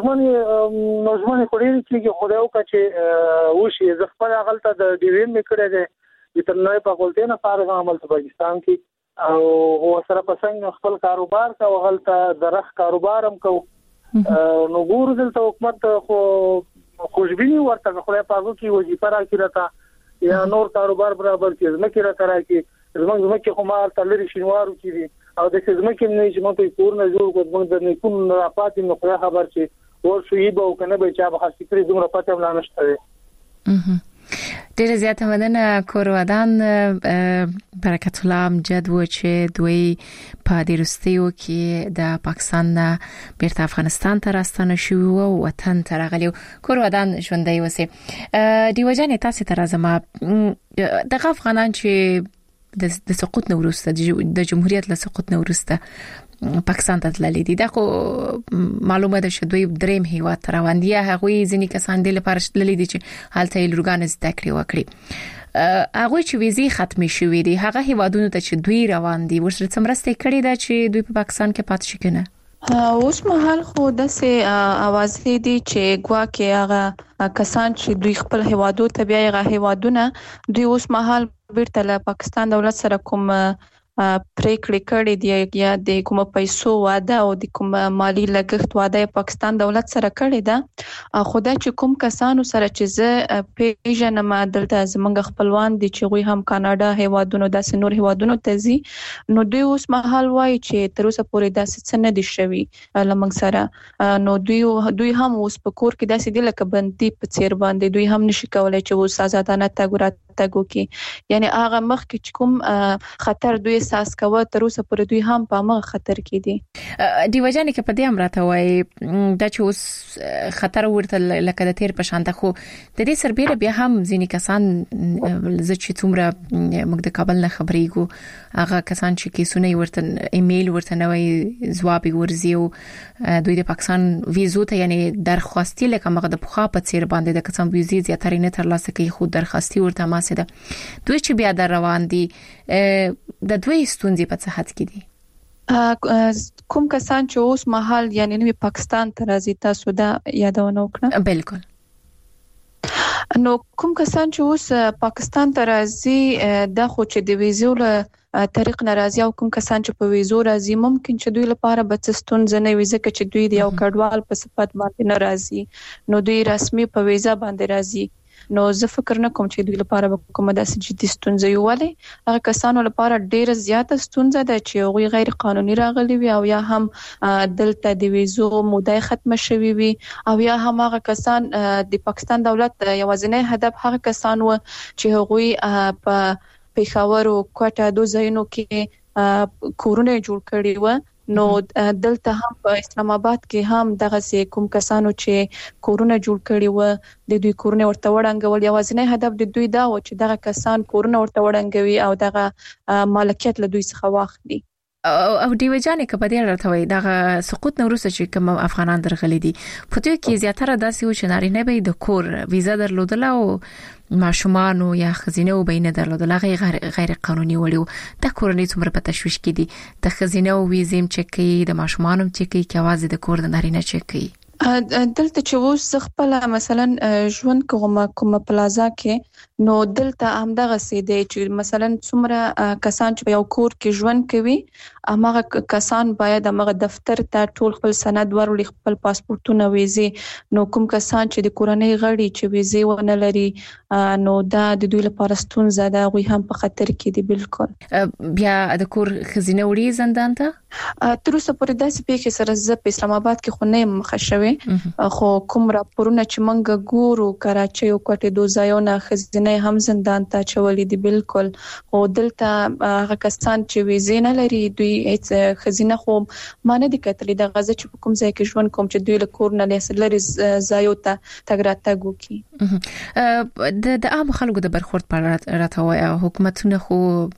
ژمنې خوري چې خدای او چې وشي زخپل هغه ته د ډیوین میکړه ده د ترنوي په کولته نه فارغ عمل په پاکستان کې او سره پسنګ خپل کاروبار کا هغه ته درخ کاروبار هم کو نو ګور دلته حکومت خو خوشبینی ورته خدای پاکو کې وظیفه راکړه یا نور کاروبار برابر کې زمکه را کرا کې زمکه خو مال تلری شینوارو کې او د زمکه نه چې مو په کور نه جوړ کوم د نه کوم راپاتې نو خو خبر چې ور شوی به او کنه به چا به فکر دومره پته ولا نشته ډیره زیاته مننه کورودان برکت الله امجد و چې دوی په دیرستیو کې د پاکستان نه بیرته افغانستان ته راستنه شو او وطن ته راغلی کورودان ژوندۍ وسی دیوجان تاسو ته راځم د افغانان چې د سقوط نه ورسته د جمهوریت له سقوط نه ورسته پاکستان ته تللی دي دا خو معلومه ده چې دوی دریم هیواد ته روان دي هغه ځینې کسان د لپاره تللی دي چې حالته لورګان زده کړې وکړي هغه چې ویزي ختمي شوې دي هغه هیوادونو ته چې دوی روان دي ورسره څمرسته کړي ده چې دوی په پاکستان کې پاتې شي کنه اوس مهال خو داسې आवाज دي چې ګواکې هغه کسان چې دوی خپل هیوادو ته بیا هغه هیوادونه دوی اوس مهال بیرته له پاکستان دولت سره کوم پریکړې کړې دي یا د کوم پیسو واده او د کوم مالی لګښت واده پاکستان دولت سره کړې ده خدای چې کوم کسانو سره چې زه پیژنم دلته زمونږ خپلوان دي چې غوي هم کاناډا هیوادونو داسې نور هیوادونو ته ځي نو دوی اوس مهال وایي چې تر اوسه پورې داسې څه نه دي شوي لمنګ سره نو دوی هم اوس په کور کې داسې دي لکه بندي په څیر باندې دوی هم نشي کولای چې اوس آزادانه تګو کې یعنی هغه مخ کې کوم خطر دوی احساس کوي تر اوسه پورې دوی هم په مغه خطر کې دي دی وجانه کې په دې امراته وای د چوس خطر ورته لکه د تیر په شان ته خو د دې سربېره بیا هم ځینې کسان چې څومره موږ د کابل نه خبرېګو هغه کسان چې کیسونه ورته ایمیل ورته نوې جواب ورزیو دوی د پاکستان ویزو ته یعنی درخواستي لکه مغه د پخوا په څیر باندې د کسان ویزې زیاتره نه ترلاسه کوي خو درخواستي ورته ماسه ده دوی چې بیا در روان دي د دوی ستونزې په څه حد کې دي کوم کسان چې اوس مهال یعنی نو پاکستان ته راځي تاسو دا یادونه وکړه بالکل نو کوم کسان چې اوس پاکستان ته راځي دا خو چې د ویزو له طریق ناراضي او کوم کسان چې په ویزو راځي ممکن چې دوی لپاره به ستونزې نه وي ځکه چې دوی د یو کډوال په صفت باندې ناراضي نو دوی رسمي په ویزا باندې راځي نو زه فکر نه کوم چې دوی لپاره به کومه داسې جدي ستونزه وي هغه کسانو لپاره ډیره زیاته ستونزه ده چې هغوی غیر قانوني راغلي وي او یا هم دلته د ویزو موده ختمه شوی وي او یا هم هغه کسان د پاکستان دولت یوازینی هدف هغه کسان و چې هغوی په پیښور او کوټه دوه ځایونو کې کورونه جوړ کړي و. نو دلته هم په اسلام آباد کې هم دغه کوم کسانو چې کورونه جوړ کړي و د دوی کورونه ورته وړاندول یوازینی هدف د دوی دا و چې دغه کسان کورونه ورته وړاندوي او دغه مالکیت له دوی څخه واخلي. او دیو جانې کبه دې راته وای دغه سقوط نوروسه چې کوم افغانان درغلي دي په دوی کې زیاتره داسې و چې نارینه به د کور ویزا درلودله او ماشومان یا خزینه او بینه درلودله غیر قانوني وړو د کورنۍ څومره په تشويش کې دي د خزینه او ویزیم چک کوي د ماشومانو چک کوي کې आवाज د کور د نارینه چک کوي. دلته چې وو خپل مثلا ژوند کومه پلازا کې نو دلته همدغه سي دي چې مثلا څومره کسان چې یو کور کې ژوند کوي هغه کسان باید هغه دفتر ته ټول خپل سند ورولي خپل پاسپورتونه ویزي. نو کوم کسان چې د کورنۍ غړي چې ویزي ونه لري نو دا د دوی لپاره ستونزه ده غوي هم په خطر کې دي. بالکل بیا د کور خزینه وړي زندان ته تر اوسه پورې داسې پیښې سره زه په اسلام آباد کې خو نه مخښوي خو کوم راپورونه چې مونږ ګورو کراچۍ او کوټې دوه ځایونه خزینه هم زندان ته چولې دي. بالکل او دلته هغه کسان چې ویزه نه لري دوی هیڅ خزینه خو مانه دي کتلې د غزه چې کوم ځای کې ژوند کوم چې دوی له کور نه لري ځایو ته تګ راتګ وکړي. د عام خلکو د برخورد په راته وای حکومتونه خو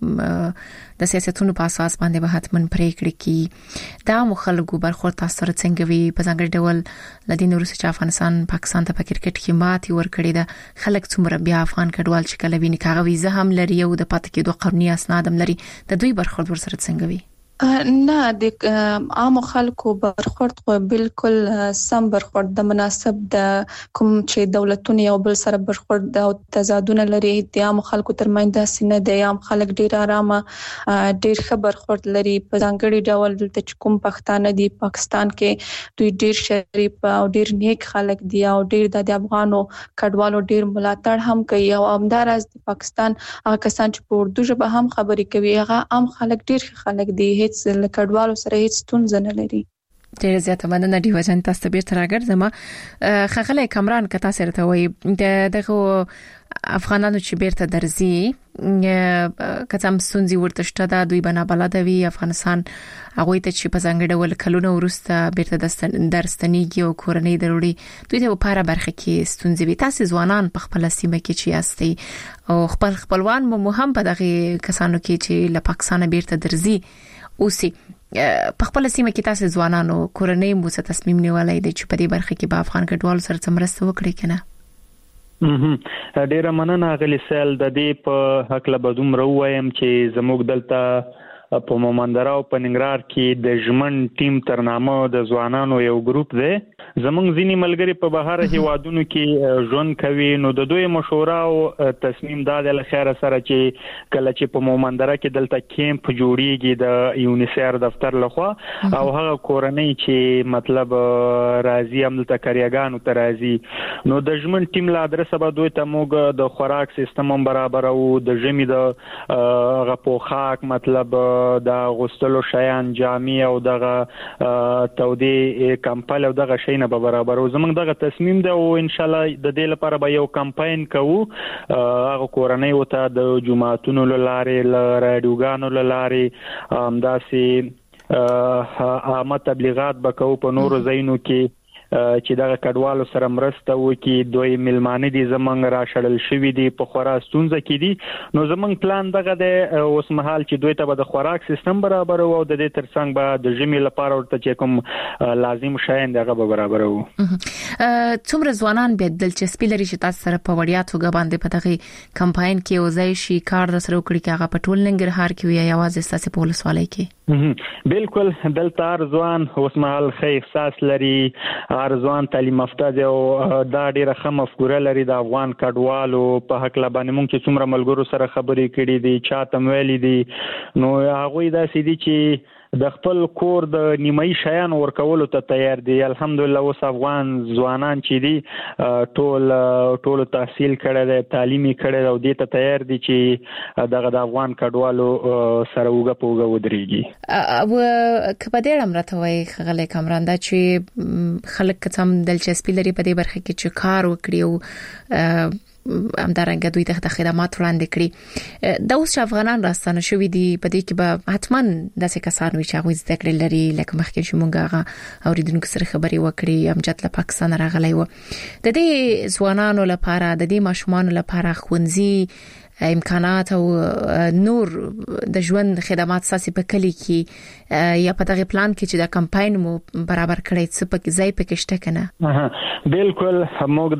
د سیاستونو په اساس باندې به حتمن پریکړې کی د عام خلکو برخورد تاسو سره څنګه وي په ځانګړي ډول لدین روسي چې افغانستان پاکستان ته په کرکټ کې ماتي ورکړي ده خلک څومره بیا افغان کډوال چې کله ویني کاغه ویزه هم لري او د پاتې کېدو قانوني اسناد هم لري د دوی برخورد ورسره څنګه وي؟ نه د عام خلکو برخورد خو بالکل سم برخورد د مناسب د کوم چې دولتونه یو بل سره برخورد او تضادونه لري د عام خلکو ترمنځ د سینه د عام خلک ډیر آرامه ډیر ښه برخورد لري په ځانګړي ډول د کوم پښتانه دي پاکستان کې دوی ډیر شریف او ډیر نیک خلک دي او ډیر د افغانو کډوالو ډیر ملاتړ هم کوي او همدارس د پاکستان هغه کسان چې په اردو ژبه هم خبرې کوي هغه عام خلک ډیر خلک دي هیڅ کډوالو سره هیڅ ستونزه نه لري. ډیر زیاته مننه دیو جان تاسو به تر راګرځم خغله کامران کتا سره ته وای دغه افغانانو چې بیرته درځي کتم سونزي ورته شته دا دوی بنا بلدوي افغانستان هغه ته چې په ځانګړي ډول کلونه ورسته بیرته درستنیږي او کورنۍ ضروري دوی ته په اړه برخه کې ستونزې وي. تاسو ځوانان په خپل سیمه کې چې یاستئ او خپلوان مو هم په دغه کسانو کې چې له پاکستان بیرته درځي اوسي په خپل سیمه کې تاسو ځوانانو کورنۍ مو څه تصمیم نیولای دي چې په دې برخه کې به افغان کډوالو سره څمرسته وکړي کنه؟ ډیره مننه غلی سیل د دې په حق له بدوم راویم چې زموږ دلته په مومندرا او په ننګرهار کې د ژمن ټیم ترنامه د ځوانانو یو ګروپ دی زمونږ ځینی ملګری په بهر هیوادونو کې ژوند کوي نو د دوی مشوره او تصمیم دا د لخر سره چې کله چې په مومندرا کې دلته کیمپ جوړیږي د یونیسر دفتر لخوا او هغه کورنۍ چې مطلب راځي هم د کاریګانو ته راځي نو د ژمن ټیم لا ادرس به دوی ته موږ د خوراک سیستم برابر او د ژمي د غپوخاک مطلب د غوستلو شیان جامع او دغه تودي کمپل او دغه شی به برابر او زمونږ دغه تصمیم ده او ان شاء الله د دې لپاره به یو کمپاین کوو هغه کورنۍ وته د جماعتونو لاره ل رادیوګانو لاره همداسي عامه تبلیغات وکاو په نورو ځایونو کې چې دغه کډوالو سره مرسته وکي دوی ملمانه دي زمونږ را شړل شوی دي په خورا ستونزه کې دي نو زمونږ پلان دغه د اوس مهال چې دوی ته د خوراک سیستم برابر او د دې ترڅنګ به د ژمي لپاره ورته چې کوم لازم شاین دغه برابر وو. څومره ځوانان به دلچسپي لري چې تاسو سره په وړیا توګه باندې په دغه کمپاین کې وځي شي کار سره وکړي چې هغه په ټول ننګرهار کې وي یوازې ستاسو په ولسوالۍ کې؟ بالکل دلته ارزوان اوس مهال ښه احساس لري ارزوان تعلیم یافته دی او دا ډیره ښه مفکوره لري د افغان کډوالو په حق لا باندې مونږ چې څومره ملګرو سره خبرې کړې دي چاته ویلي دي نو هغه دا سې دي چې د خپل کور د نیمایي شیان ورکولو ته تیار دي الحمدلله اوس افغان ځوانان چې دي ټول تحصیل کړی دی تعلیمي کړی دی او دې ته تیار دي چې دغه د افغان کډوالو سره وګه پوګه ودرېږي. او کبه دې امرته وای خغله کامران دا چې خلک کم دلچسپي لري په دې برخه کې چې کار وکړي او همدارنګه دوی د خدمات وړاندې کړي. د اوس افغانان راستانه شوې دي په دې کې به حتما داسې کسان وي چې هغه زده کړې لري لکه مخکې چې مونږ هغه اوریدونکو سره خبرې وکړې امجد له پاکستان راغلی و. د دې ځوانانو لپاره د دې ماشومان لپاره ښوونځي امکانات او نور د ژوند خدمات ساسي په کلی کې یا په دغه پلان کې چې د کمپاین مو برابر کړی څه په ځای پکې شته کنه. بالکل موږ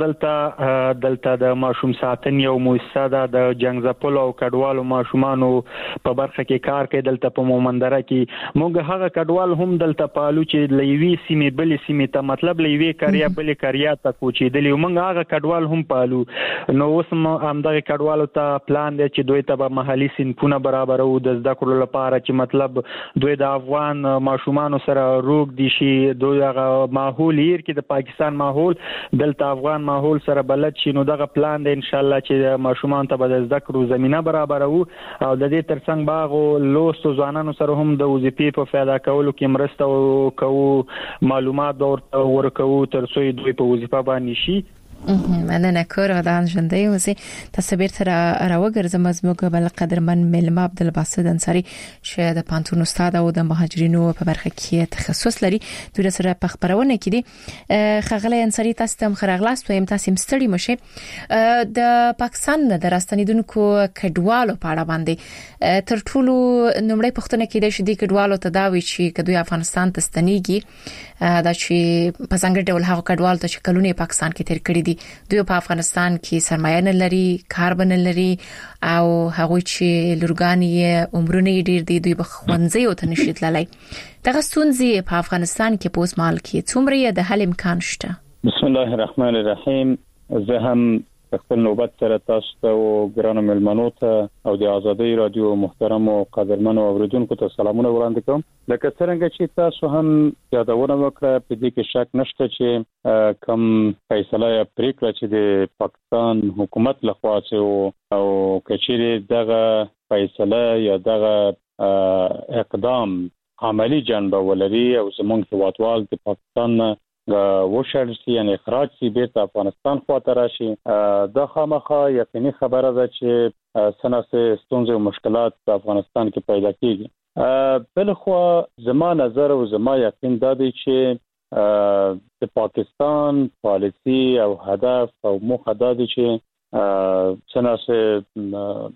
دلته د ماشوم ساتنې او مؤسسه د جنگ زپل او کډوالو ماشومانو په برخه کې کار کوي. دلته په مومندره کې موږ هغه کډوال هم دلته پالو چې لوي سیمې بلې سیمې ته مطلب لوي کاریا بلې کاریا ته کوچېدلی موږ هغه کډوال هم پالو. نو اوس هم دغه کډوالو ته پلان دی چې دوی ته به محلي صنفونه برابرو د زده کړو لپاره چې مطلب دوی د افغان ماشومانو سره روغ دي شي. دوی هغه ماحول هیر کې د پاکستان ماحول دلته افغان ماحول سره بلد شي. نو دغه پلان دی ان شاء الله چې ماشومان ته به د زده کړو زمينه برابرو او د دې ترڅنګ باغ او لوستو ځوانانو سره هم د وظیفې په پیدا کولو کې مرسته کوو معلومات ورکوو ترڅو دوی په وظیفه باندې شي. مننه کور ودان ژوندۍ اوسئ. تاسو بیرته راوګرځم زموږ بل قدرمن ملما عبدالباسط انصاری چې د پانتون استاد او د مهاجرینو په برخه کې تخصص لري. دوی سره په خبرونه کې دي. خغلی انصاری تاسو ته خرغلاست وایم تاسو مستړي مشه د پاکستان د راستنیدونکو کډوالو په اړه باندې تر ټولو نمړی پښتنه کې د شدي کډوالو تداوی چې کدوې افغانستان ته ستنیږي دا چې په څنګه ډول هغه کډوال ته چې کلونه پاکستان کې تیر کړی دي دوی په افغانستان کې سرمایه نه لري کار بنل لري او هغه چې لورګانی عمرونه ډیر دي دوی په خوندزي او تنشیت لای. دغه ستونزې په افغانستان کې په اوس مال کې څومره د حل امکان شته؟ بسم الله الرحمن الرحیم. زه هم خپل نوبت سره تاسو ته او ګرانو ملمنو ته او د ازادي رادیو محترم او قدرمنو اوریدونکو ته سلامونه وړاندې کوم. لکه څنګه چې تاسو هم یادونه وکړه په دې کې شک نشته چې کوم فیصله یا پریکړه چې د پاکستان حکومت لخوا او کچېره دغه فیصله یا دغه اقدام عملی جنبه ولري او زمونږ هیوادوال د پاکستان وشرسي یعنی اخراج سی بیرته افغانستان خواته راشي دا خامخا یقیني خبره ده چې سناسه ستونزې او مشکلات په افغانستان کې پیدا کیږي. بلخوا زما نظر او زما یقین دا دی چې د پاکستان پالیسی او هدف او موخه دا دی چې سناسه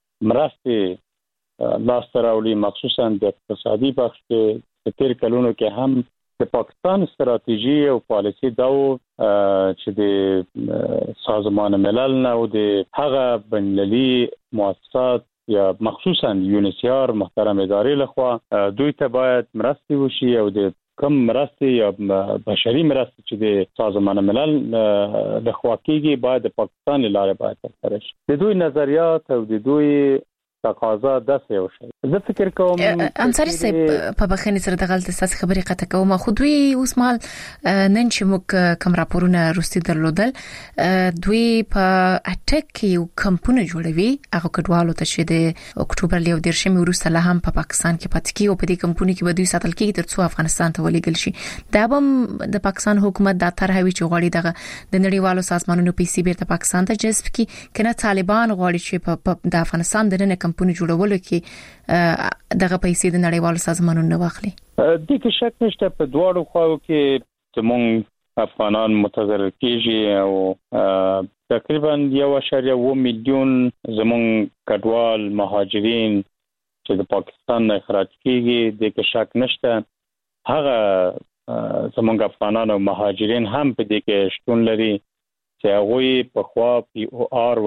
مرستې لاس ته راوړي مخصوصا د اقتصادي بخش کې تیر کلونو کې هم د پاکستان استراتیژي او پالیسی دا چې د سازمان ملل نه او د هغه بین‌المللي مؤسسات یا مخصوصا یونیسیار محترم ادارې لخوا دوی ته باید مرستې وشي او د کم مرستې یا بشري مرستې چې د سازمان ملل لخوا کیږي باید د پاکستان لاره باید ترسره شي. د دوی نظریات او د دوی تقاضا داسې وشي. زه فکر کوم انصاری صاحب په بخښنې سره د غلط اساس خبرې قطع کوم خو دوی اوس مال نن چې موږ کوم راپورونه روسي درلودل دوی په اټک کې کمپونه جوړوي هغه کډوالو ته چې د اکتوبر له 10 وروسته له هم په پاکستان کې پاتې کیږي او په دې کمپونه کې به دوی ساتل کیږي ترڅو افغانستان ته ولېږل شي. دا به د پاکستان حکومت د طرحوي چې غواړي دغه د نړیوالو سازمانونو پیسې بیرته پاکستان ته جذب کړي کنه طالبان غواړي چې د افغانستان د نن کمپونه جوړولو کې دغه پیسې د نړیوالو سازمانونو واخلي. د کې شک نشته په دواړو خواو کې زموږ افغانان متضرر کیږي او تقریبا 1.1 میلیون زموږ کډوال مهاجرین چې د پاکستان نه اخراج کیږي د کې شک نشته. هغه زموږ افغانان او مهاجرین هم په دې کې شتون لري چې هغه په خوا پی او آر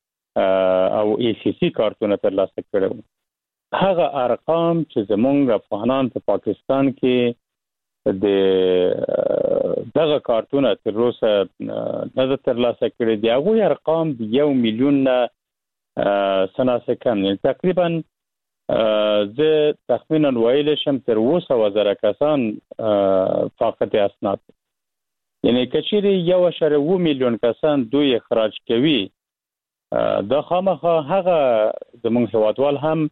او ای سی سی کارتونه ترلاسه کړو. هغه ارقام چې زمونږ افغانان په پاکستان کې د دغه کارتونه تر اوسه نه ترلاسه کړي دي هغه ارقام 1 میلیون سناسه کم نه تقریبا زه تخمینا ویل شم تر 200,000 کسان فقط اسناد یعنی کچېری 1.2 میلیون کسان دوی اخراج کوي دا خامخا هغه زمونږ هیوادوال هم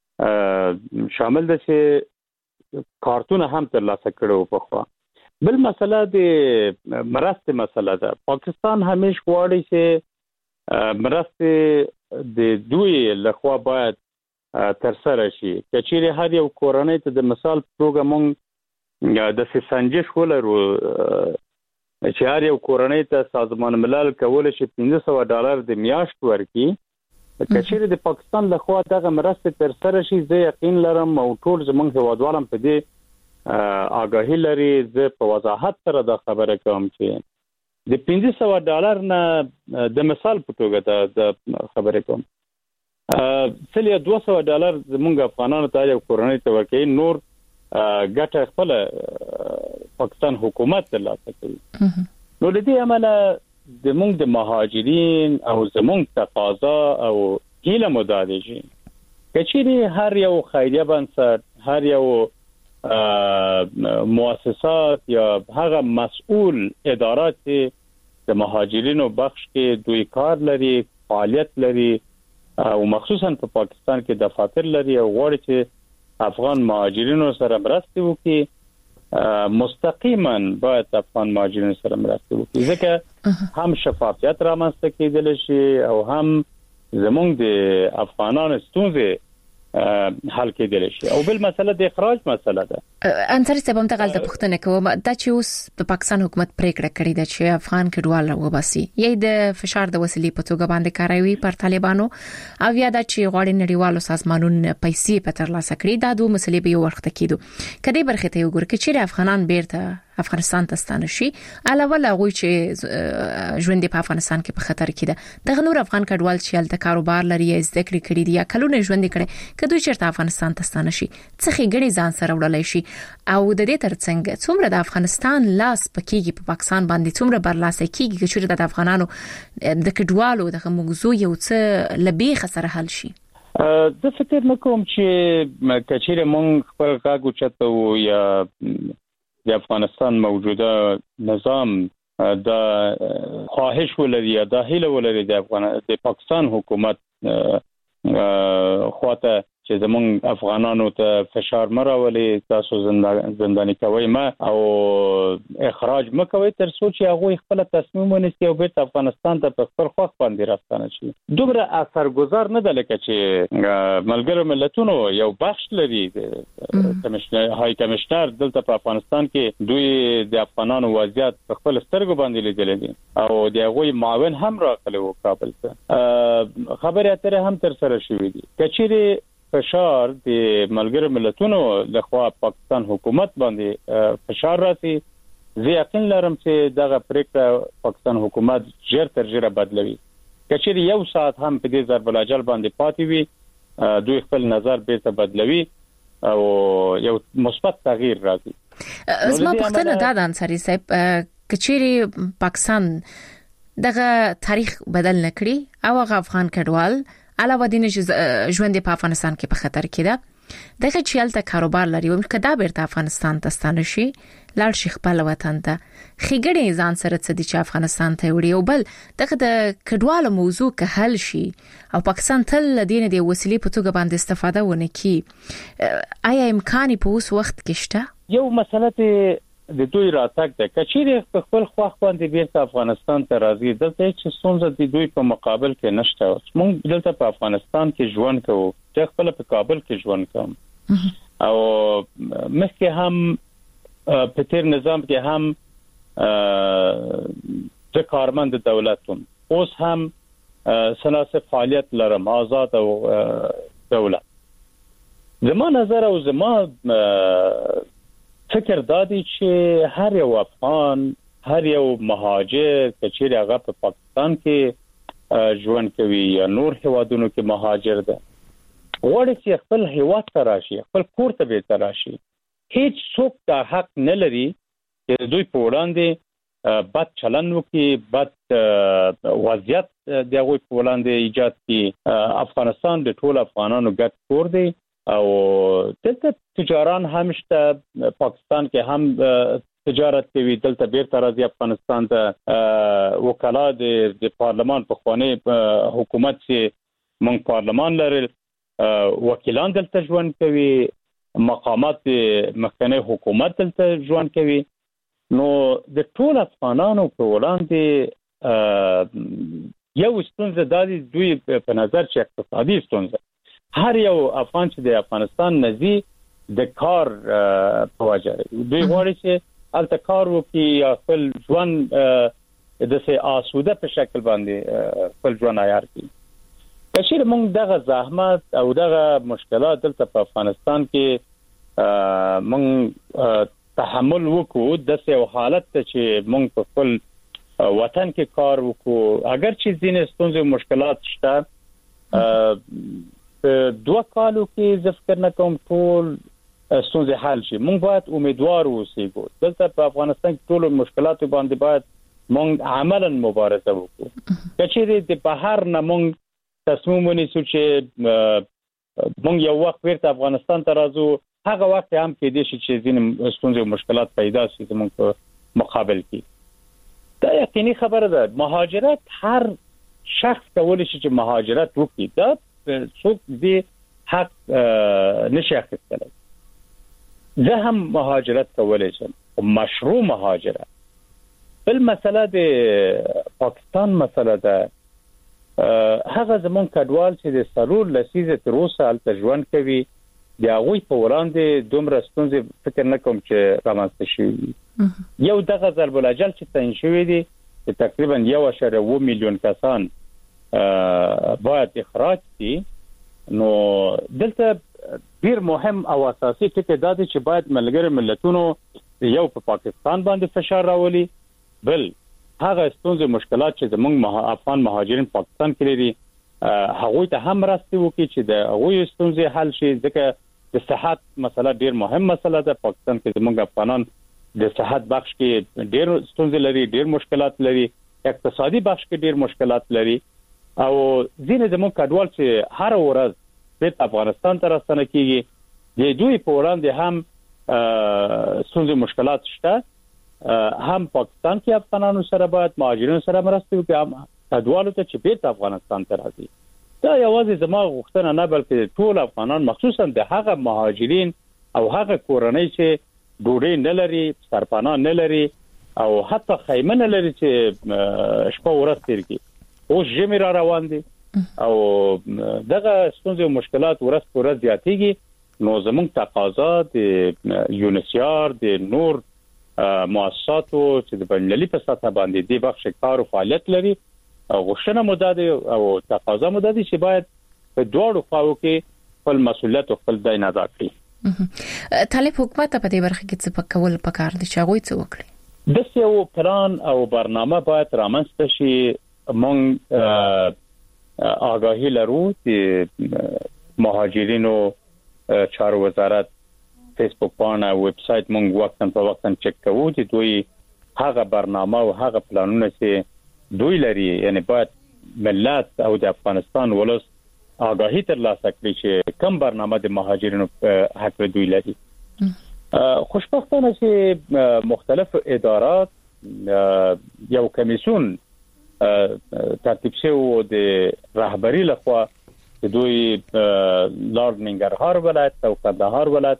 شامل ده چې کارتونه هم ترلاسه کړو په خوا. بل مسله د مرستې مسله ده. پاکستان همیش غواړي چې مرستې د دوی لخوا باید تر سره شي. کچېرې هر یو کورنۍ ته د مثال توګه مونږ د سنجش ولرو چې هر یو کورنۍ ته سازمان ملل کولای شي $500 د میاشت ورکړي. کچېرې د پاکستان لخوا دغه مرستې تر سره شي، زه یقین لرم او ټول زموږ هیوادوال هم په دې آگاهي لري. زه په وضاحت سره دا خبره کوم چې د $500 نه د مثال په توګه د خبره کوم سلیا $200 زموږ افغانانو ته یو کورنۍ ته ورکړي، نور ګټه خپل پاکستان حکومت ترلاسه کوي. نو د دې عمله د موږ د مهاجرین او زموږ تقاضا او هیله مداده شي. کچېرې هر یو خیریه بنسټ، هر یو مؤسسات یا هغه مسؤل ادارات د مهاجرینو بخش کې دوی کار لري، فعالیت لري او مخصوصا په پاکستان کې دفاتر لري او غواړي چې افغان مهاجرینو سره مرسته وکړي، مستقیما باید افغان مهاجرینو سره مرسته وکړي، ځکه هم شفافیت رامنځته کېدل شي او هم زموږ د افغانانو ستونزې حل کېدل شي. او بل مسله د اخراج مسله ده. انصاری صاحب هم ته غلطه پوښتنه کوم دا چې اوس د پاکستان حکومت پریکړه کړې ده چې افغان کډوال وباسي، یی د فشار د وسیلې په توګه باندې کاروي پر طالبانو او یا دا چې غواړي نړیوالو سازمانونو پیسې په ترلاسه کړي. دا دوه مسلې به یو وخت کېدو. کدی برخه ته وګور کې چې افغانان بیرته افغانستان ته ستانه شي، علاوه لا غوي چې ژوند په افغانستان کې په خطر کې ده. دغه نور افغان کډوال چې هلته کاروبار لري، زده کړې کړي دي یا کلونه ژوند کړي، کدوې چیرته افغانستان ته ستانه شي څه خېګړې ځان سره وړلای شي او د دې ترڅنګ څومره د افغانستان لاس پکېږي په پاکستان باندې څومره برلاسه کېږي چې د افغانانو د کډوالو د موضوع یو څه لبي خسر حل شي. د فکر نکوم چې کچېرې مونږ خپل غاګو چته یا د افغانستان موجوده نظام دا خواهش ولري یا دا هیله ولري د پاکستان حکومت خواته چې زمونږ افغانانو ته فشار مراولي، تاسو زنداني کوي ما او اخراج مکوي تر څو چې هغه خپل تصمیم ونیسي او بیرته افغانستان ته په خپل خوښ باندې راستانه شي. دومره اثرګذار نه ده لکه چې ملګرو ملتونو یو بخش لري کمشنر هاي کمشنر دلته په افغانستان کې دوی د افغانانو وضعیت په خپل سترګو باندې لیدل دي او د هغه معاون هم راغلی و کابل ته. خبرې اترې هم تر سره شوې دي. کچېرې فشار د ملګرو ملتونو لخوا پاکستان حکومت باندې فشار راځي، زه یقین لرم چې دغه پریکړه پاکستان حکومت ژر تر ژره بدلوي. کچېرې یو ساعت هم په دې ضرب الاجل باندې پاتې وي، دوی خپل نظر بیرته بدلوي او یو مثبت تغییر راځي. زما پوښتنه دا ده انصاری صاحب، کچېرې پاکستان دغه تاریخ بدل نکړي او هغه افغان کډوال علاوه دینه چې ژوند په افغانستان کې په خطر کې ده، دغه چې هلته کاروبار لري او کدا بیرته افغانستان ته ستانه شي لاړ شي خپل وطن ته، خېګړې ځان سره څه دي چې افغانستان ته وړي. او بل دغه د کډوالو موضوع که حل شي او پاکستان تل دینه د وسیلې په توګه باندې استفاده ونه کړي، آیا امکان په اوس وخت کې شته؟ یو مسله د دوی راتګ ده. کچېرې په خپل خواخ باندې بیرته افغانستان ته راځي، دلته چې څومره د دوی په مقابل کې نشته. موږ دلته په افغانستان کې ژوند کوو، چې خپل په کابل کې ژوند کوم او مخکې هم په تیر نظام کې هم د کارمند دولتوم، اوس هم سلاسه فعالیت لرم، آزاد او دولت. زما نظر او زما فکر دادی چې هر یو افغان، هر یو مهاجر چې هغه په پاکستان کې ژوند کوي یا نور هیوادونو کې مهاجر ده، غواړي چې خپل هیواد ته راشي، خپل کور ته بیرته راشي. هیڅ څوک دا حق نه لري چې دوی په وړاندې بد چلن وکړي، بد وضعیت دغه په وړاندې ایجاد کړي. افغانستان د ټول افغانانو ګډ کور دی او دلته تجاران همشته، پاکستان کې هم تجارت کوي، دلته بیرته راځي افغانستان ته. وکلا د پارلمان په خواني حکومت چې موږ پارلمان لري، وکیلان دلته ژوند کوي، مقامات مخکنی حکومت دلته ژوند کوي. نو د ټول افغانانو په وړاندې یو ستونزه د دوی په نظر چې اقتصادي ستونزه هر یو افغان چې د افغانستان نزي د کار په وجه دوی غواړي چې الته کار وکړي خپل ژوند د سه آسوده په شکل باندې خپل ژوند عیار کړي. کله موږ دغه زحمت او دغه مشکلات دلته په افغانستان کې موږ تحمل وکړو د سه حالت چې موږ په خپل وطن کې کار وکړو اگر چې ځینې ستونزې او مشکلات شته دوه کالو کې زه فکر نه کوم ټول ستونزې حل شي. موږ باید امیدوار اوسو دلته په افغانستان کې ټول مشکلات باندې باید موږ عملاً مبارزه وکړو. کچېرې د بهر نه موږ تصمیم ونیسو چې موږ یو وخت ورته افغانستان ته راځو هغه وخت هم کې دي چې ځینې ستونزې او مشکلات پیدا شي موږ په مقابل کې. دا یقیني خبره ده مهاجرت هر شخص کولی شي چې مهاجرت وکړي دا څوک دې حق نشي اخیستلی. زه هم مهاجرت کولی شم مشروع مهاجرت. بل مسله د پاکستان مسله ده هغه زمون کډوال چې د سرور لسیزه تر اوسه هلته ژوند کوي د هغوی په وړاندې دومره ستونزې فکر نه کوم چې رامنځته شوي. یو دغه ضرب الاجل چې تعیین شوی دی چې تقریبا 1.7 میلیون کسان باید اخراج شي. نو دلته ډیر مهم او اساسي ټکی دا دی چې باید ملګری ملتونو یو په پاکستان باندې فشار راولي بل هغه ستونزې مشکلات چې زموږ افغان مهاجرین پاکستان کې لري هغوی ته هم راستي وکړي چې د هغوی ستونزې حل شي. ځکه د صحت مسله ډیر مهم مسله ده. پاکستان کې زموږ افغانان د صحت بخش کې ډیر ستونزې لري ډیر مشکلات لري اقتصادي بخش کې ډیر مشکلات لري او ځینې زموږ کډوال چې هر ورځ د افغانستان ته راستنه کیږي د دوی په وړاندې هم ستونزې مشکلات شته. هم پاکستان کې افغانانو سره باید مهاجرینو سره مرسته وکړي کډوالو ته چې بیرته افغانستان ته راځي. دا یوازې زما غوښتنه نه بلکې ټول افغانان مخصوصا د هغه مهاجرین او هغه کورنۍ چې ډوډۍ نه لري سرپناه نه لري او حتی خیمه نه لري چې شپه ورځ تیر کړي. اوس ژمی را روان دي او دغه ستونزې او مشکلات ورځ په ورځ زیاتېږي. نو زموږ تقاضا د یونیسیار د نور مؤسساتو چې د بین‌المللي په سطح باندې د بخش کار او فعالیت لري غوښتنه مدد او تقاضا مدد چې باید په دوړو خواو کې خپل مسؤلیت او خپل دین ادا کړي. طالب حکومت په دې برخه کې څه پکول پکار دي چې هغه څه وکړي؟ د یو پلان او برنامه باید رامنځته شي. مونږ آگاهی لرو چې مهاجرینو چارو وزارت فیسبوک پاڼه ویب سایت مونږ وختن په وختن چک کوو چې دوی هغه برنامه او هغه پلانونه چې دوی لري یعنی باید ملت او د افغانستان ولس آگاهی ترلاسه کړي چې کوم برنامه د مهاجرینو حق دوی لري. خوشبختانه چې مختلف ادارات یو کمیسیون ترتیب شوی د رهبری لخوا دوی لارډ ننګرهار ولایت او کندهار ولایت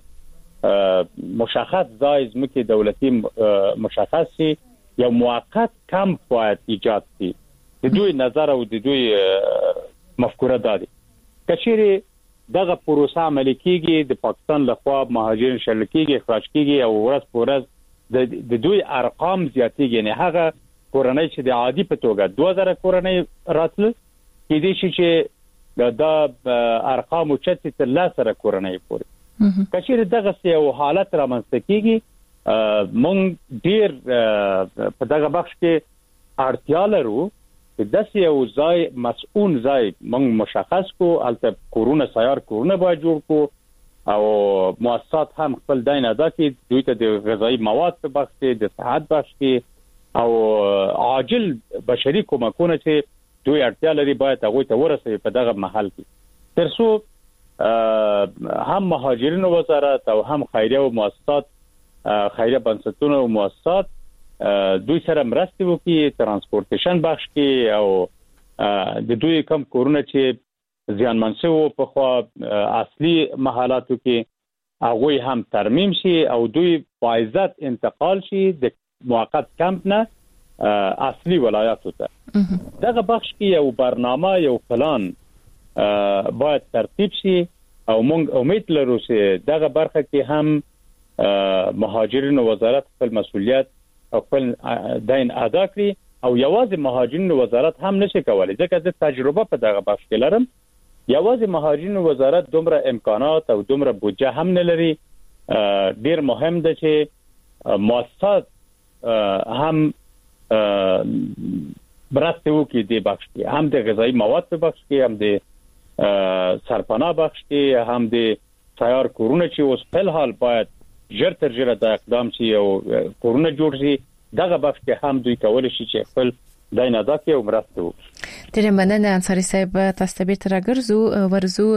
چې مشخص ځای ځمکې دولتي مشخص شي یو موقت کمپ باید ایجاد شي. د دوی نظر او د دوی مفکوره دادي کچېری دغه پروسه عملي کیږي د پاکستان لخوا مهاجرین شړل کیږي اخراج کیږي او ورځ په ورځ د دوی ارقام زیاتېږي. یعنی هغه کورنۍ چې د عادي په توګه 2000 کورنۍ راتل کېدي چې دا ارقام اوچتي تر 1000 کورنۍ پورې کچېری دغه یو حالت رامنځته کیږي. مونږ ډیر په دغه بخش کې اړتیا لرو چې داسې یو ځای مسؤون ځای مونږ مشخص کو البته کورونه سیار کورونه باید جوړ کو او مؤسسات هم خپل دین ادا کړي دوی ته د غذایی مواد په بخش کې د صحت بخش کې او عاجل بشري کومکونه چې دوی اړتیا لري باید هغه ته ورسوي په دغه محل کې ترڅو هم مهاجرینو وزارت او هم خیریه او مؤسسات خیریه بنسټونه او مؤسسات دوی سره مرسته وکړي ترانسپورتیشن بخش کې او د دوی کم کورونه چې زیانمن شوی په خو اصلي محلاتو کې هغه هم ترمیم شي او دوی با عزت انتقال شي د موقت کمپ نه اصلي ولایاتو ته. دغه بخش کې یو برنامه یو پلان باید ترتیب شي او موږ امید لرو چې دغه برخه کې هم مهاجرینو وزارت خپل مسؤلیت او خپل دین ادا کړي او یوازې مهاجرینو وزارت هم نشي کولای ځکه د تجربه په دغه بخش کې لرم یوازې مهاجرینو وزارت دومره امکانات او دومره بودجه هم نه لري ډیر مهم ده چې مؤسسات هم برسته وکړي د بخش کې هم د غذایی مواد په بخش کې هم د سرپناه بخش کې هم د سیار کورونه چې اوس په حال باید ژر تر ژره د اقدام شي او کورونه جوړ شي دغه بخش کې هم دوی کولای شي چې خپل داینه دا کې ومرسته وکړي. ډېر مننه انصاری صاحب تاسو ته بیرته راګرځو ورزو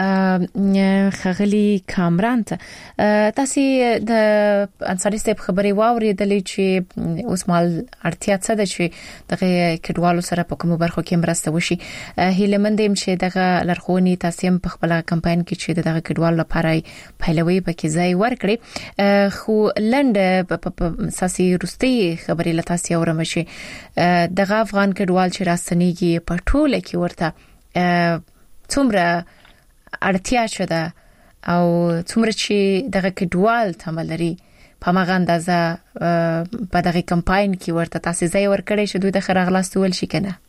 خغلی کامران ته تاسو د انصاری صاحب خبري واوریدلې چې اوس مال اړتیا څه ده چې دغه کډوالو سره په کوم برخو کې مرسته وشي هیلمندم چې دغه لرغونی تاسو په خپل کمپاین کې چې دغه کډوالو لپاره پهلوي پکې ځای ورکړي خو لند ساسي روستي خبري لته تاسو اورم شي دغه افغان کډوال چې راستنیږي په ټوله کې ورته څومره اړتیا شته او څومره چې دغه کډوال تملري په مغه اندازه په دغه کمپاین کې ورته تاسو ځای ورکړی شو د خراغلاستول شي کنه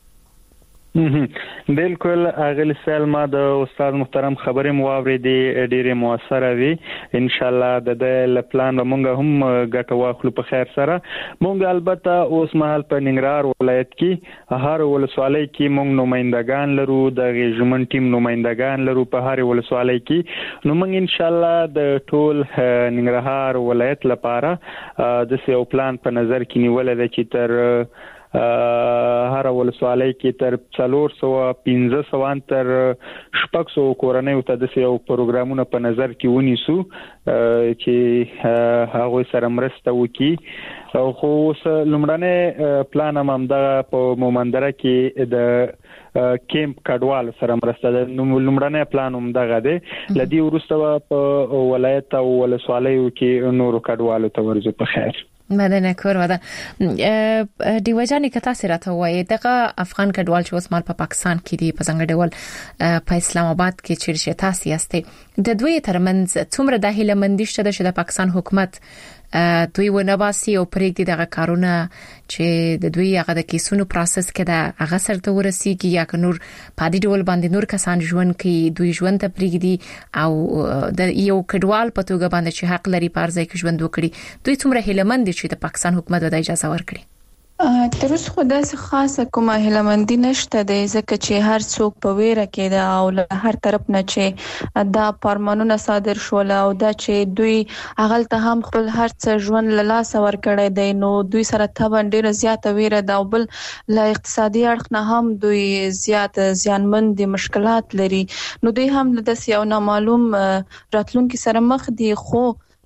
بالکل اغلی سلمہ د استاد محترم خبرې مواورې دی ډېرې موثره وي ان شاء الله د پلان مونږ هم ګټه واخلو په خیر سره مونږ البته اوس مهال په ننګرهار ولایت کې هر ولسوالۍ کې مونږ نمائندگان لرو د ژمن ټیم نمائندگان لرو په هر ولسوالۍ کې نو مونږ ان شاء الله د ټول ننګرهار ولایت لپاره د یو پلان په نظر کې نیول دی چې تر هر ولسوالۍ کې تر 415 تر 600 کورنۍ ته د یو پروګرامونو په نظر کې ونیسو چې هغه سره مرسته وکړي او خو لومړنۍ پلان هم د په مومندره کې د کیمپ کډوال سره مرسته د لومړنۍ پلان هم دغه دی لدی ورسته په ولایت او ولسوالیو کې نورو کډوالو ته ورځو په خیر مدنه کور ودا دیو جانې کتا سره ته وای دغه افغان کډوال چې اوس مال په پاکستان کې دی په څنګه ډول په اسلام آباد کې چیرې تاسو یاستئ د دوی ترمنځ څومره د هیلمندي شته چې د پاکستان حکومت دوی ونباسي او پرېږدي دغه کارونه چې د دوی هغه د کیسونو پروسس کې دا هغه سره ورسیږي یا نور پادې ډول باندې نور کسان ژوند کوي دوی ژوند ته پرېږدي او د یو کډوال په توګه باندې چې حق لري پارځای کې ژوند وکړي دوی څومره هیلمند چې د پاکستان حکومت د اجازه ورکړي تر اوسه خو داسې خاصه کومه هیلمندي نشته دی ځکه چې هر څوک په ویره کې ده او له هر طرف نه چې دا فرمانونه صادر شول او دا چې دوی هغه ته هم خپل هر څه ژوند له لاسه ورکړی دی نو دوی سره تبن ډیره زیاته ویره ده او بل له اقتصادي اړخ نه هم دوی زیات زیانمن دي مشکلات لري نو دوی هم د یو نامعلوم راتلونکي سره مخ دي خو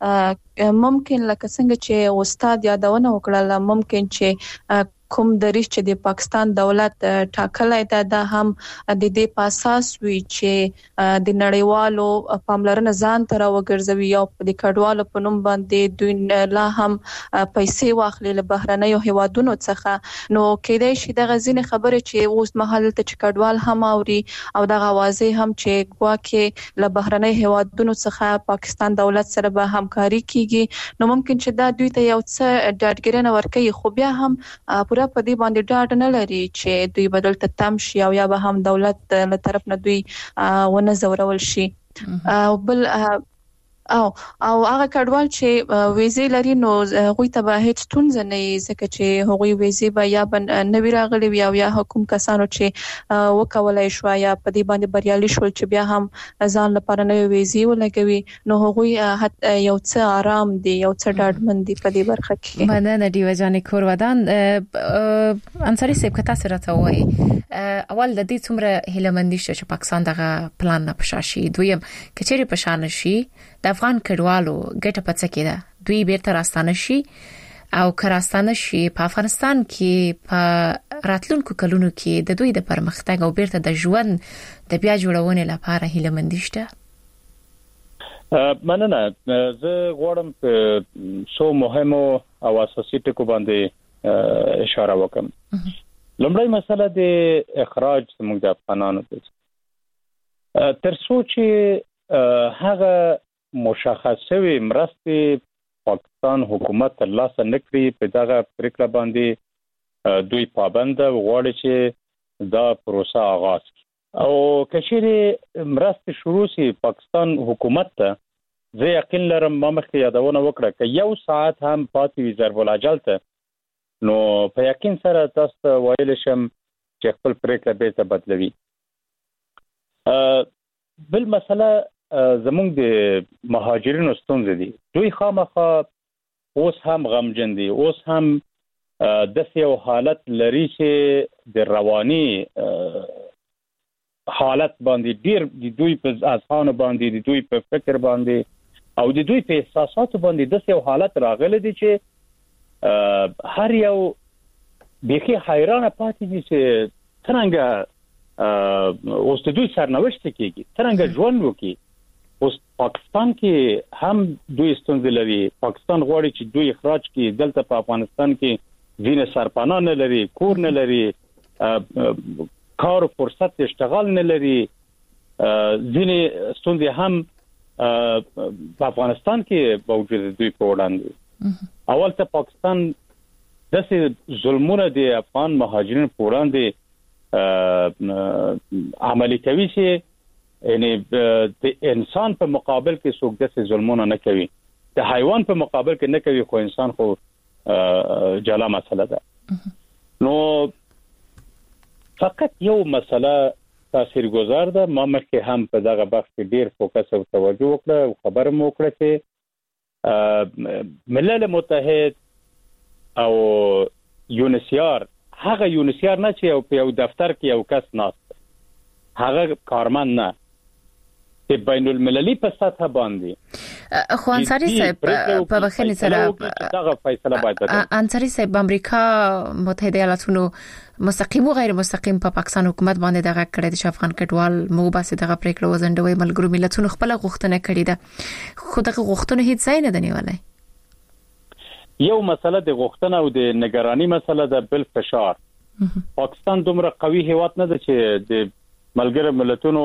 ممکن لکه څنګه چې استاد یادونه وکړه ممکن چې کوم دریش چې د پاکستان دولت ټاکلای دا هم د دې په اساس وی چې د نړیوالو پاملرنه ځان تر وګرځوي او د کډوالو په نوم باندې دوی لا هم پیسې واخلي له بهرنیو هیوادونو څخه نو کېدای شي د غزين خبره چې اوس مهال ته چې کډوال هم اوري او د غوازي هم چې ګواکې له بهرنیو هیوادونو څخه پاکستان دولت سره به همکاري کیږي نو ممکن چې دا دوی ته یو څه ډاډګرنه ورکړي خو بیا هم پورا په دې باندې ډاډ نه لري چې دوی بدل ته تم شي او یا به هم دولت له طرف نه دوی ونه زورول شي او بل او هغه کډوال چې ویزه لري نو غوي ته به هیڅ ستونزه نه ځکه چې هغوی ویزه به یا نوی راغلي یا حکومت کسانو چې وکولای شو یا په دې باندې بریالي شول چې بیا هم ځان لپاره نوی ویزه ولګوي نو هغوی یو څه آرام دي یو څه ډاډمن دي په دې برخه کې مننه دیو جانې کور ودان انصاری صاحب کتا سره ته وای اول د دې څومره هیلمندي چې پاکستان دغه پلان نه پشاشي دویم کچېری پشان شي د افغان کډوالو ګټه پڅ کې ده دوی بیرته راستانه شي او کراستانه شي په افغانستان کې په راتلونکو کلونو کې د دوی د پرمختګ او بیرته د ژوند د بیا جوړونې لپاره هیلمندي شته مننه زه غواړم په څو مهمو او اساسي ټکو باندې اشاره وکم لومړی مسله د اخراج زموږ د افغانانو ده. تر څو چې هغه مشخصه مرستې پاکستان حکومت ترلاسه نکړي په دغه پریکړه باندې دوی پابند غواړي چې دا پروسه آغاز کړي او کچېرې مرستې شروع شي پاکستان حکومت ته زه یقین لرم ما مخکې یادونه وکړه که یو ساعت هم پاتې وي ضرب الاجل ته نو په یقین سره تاسو ته ویلی شم چې خپل پریکړه بیرته بدلوي. بل مسله زموږ د مهاجرینو ستونزې دي. دوی خامخا اوس هم غمجن دي، اوس هم داسې یو حالت لري چې د رواني حالت باندې ډیر د دوی په اذهانو باندې د دوی په فکر باندې او د دوی په احساساتو باندې داسې یو حالت راغلی دی چې هر یو بیخي حیرانه پاتې دي چې څنګه اوس د دوی سرنوشت کېږي، څنګه ژوند وکړي. اوس پاکستان کې هم دوی ستونزې لري. پاکستان غواړي چې دوی اخراج کړي. دلته په افغانستان کې ځینې سرپناه نه لري، کور نه لري، کار او فرصت اشتغال نه لري. ځینې ستونزې هم په افغانستان کې موجود دوی په وړاندې. اول ته پاکستان داسې ظلمونه د افغان مهاجرینو په وړاندې عملي کوي چې یعنی د انسان په مقابل کې څوک داسې ظلمونه نه کوي، د حیوان په مقابل کې نه کوي، خو انسان خو جلا مسله ده. نو فقط یو مسله تاثیرګذار ده. ما مخکې هم په دغه بحث کې ډیر فوکس او توجه وکړه او خبره مو وکړه چې ملل متحد او یونسیار هغه یونسیار نه چې په یو دفتر کې یو کس ناست هغه کارمند نه، چې بین المللي په سطح باندې خو انصاری صاحب په بخښنې سره دغه فیصله باید وکړي. انصاری صاحب امریکا متحده ایالاتونو مستقیم او غیر مستقیم په پاکستان حکومت باندې دغه کړی د افغان کډوال مو باسي دغه پریکړه وزندوي ملګرو ملتونو خپل غوښتنه کړې ده، خو دغه غوښتنه هیڅ ځای نه دی نیولای. یو مسله د غوښتنه او د نگرانی مسله ده، بل فشار. پاکستان دومره قوي هیواد نه ده چې د ملګرو ملتونو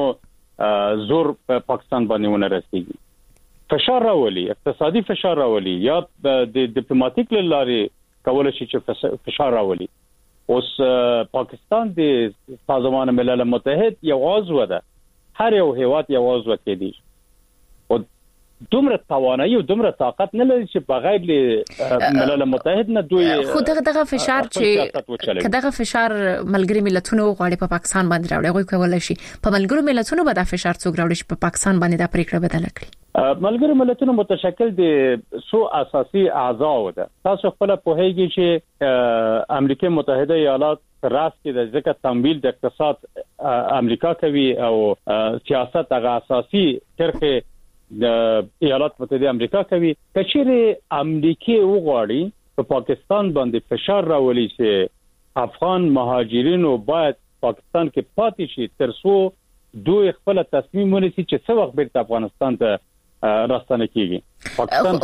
زور په پاکستان باندې ونه رسیږي. فشار راولي، اقتصادي فشار راولي، یا د ډیپلوماټیک لارې کولای شي چې فشار راولي. اوس پاکستان د سازمان ملل متحد یو عضو ده، هر یو هیواد یو عضو کېدی او دومره توانایي او دومره طاقت نه لري چې بغیر له ملل متحد نه دوی خو دغه فشار چې دغه فشار ملګری ملتونو غواړي په پاکستان باندې راوړي، غوښ کولای شي په ملګرو ملتونو باندې فشار څوک راوړي چې په پاکستان باندې د پریکړه بدل کړي. ملګرو ملتونو متشکل دي څو اساسي اعضاء ده. تاسو خپل په هیګي چې امریکا متحده ایالات راس کې د ځکه تمویل د اقتصاد امریکا کوي او سیاست هغه اساسي طرحه د ایالات متحده امریکا کوي. کچېره امریکای وغواړي په پاکستان باندې فشار راولي چې افغان مهاجرینو باید پاکستان کې پاتې شي تر څو دوی خپل تصمیم ونیسي چې څو وخت بیرته افغانستان ته راستنه کیږي. خو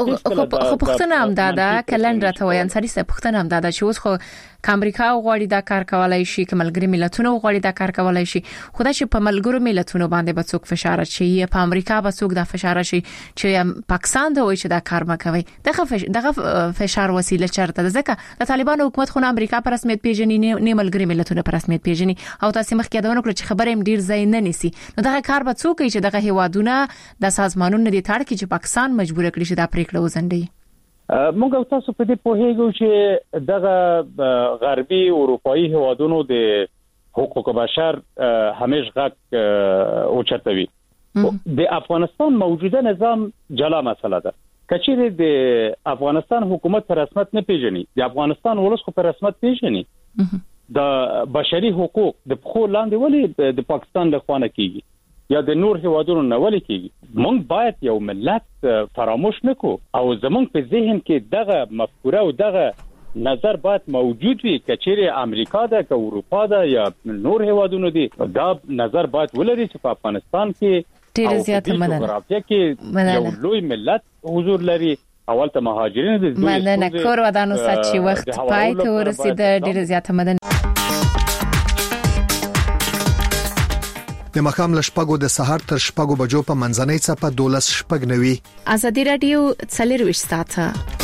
پښتنه هم دا کلن راته وای انصاری صاحب پښتنه هم دا چې اوس خو امریکا غواړي دا کار کولای شي، چې ملګری ملتونو غواړي دا کار کولای شي، خو دا چې په ملګرو ملتونو باندې به څوک فشار شي، په امریکا به څوک دا فشار شي چې پاکستان ته وایي چې دا کار مکوي. دغه فشار وسیله چرته ده؟ ځکه د طالبانو حکومت خو امریکا په رسمیت پیژني نه ملګری ملتونو په رسمیت پیژني او تاسو مخکې دا ونکړه چې خبره هم ډیر ځای نه نيسي. نو دغه کار به څوک کوي چې دغه هیوادونه د سازمانونو د تاړ کې چې پاکستان مجبور کړي چې دا پریکړه وزندي. موږ تاسو په دې پوهیږو چې دغه غربي اروپאי هیوادونو د حقوق بشر همیش غږ اوچتوي. د افغانستان موجوده نظام جلا مسله ده. کچېره د افغانستان حکومت په رسمیت نه پیژني، د افغانستان ولس خو په رسمیت پیژني. د بشري حقوق د خو لاندې ولې د پاکستان له خوانه کیږي یا د نور هیوادونو نه ولې کیږي؟ موږ باید یو ملت فراموش نکو او زمونږ په ذهن کې دغه مفکوره او دغه نظر باید موجود وي. کچېره امریکا ده که اروپا ده یا نور هیوادونو دي، دا نظر باید ولري چې په افغانستان کې ډیر زیات جغرافیه کې یو لوی ملت حضور لري. اول ته مهاجرین د مننه کور ودانو سچي وخت پای ته ورسید. ډیر زیات مننه. د مخام لشپګو د سحر تر شپګو بجو په منځنۍ صفه 12:09. ازادي رادیو 24 ساعته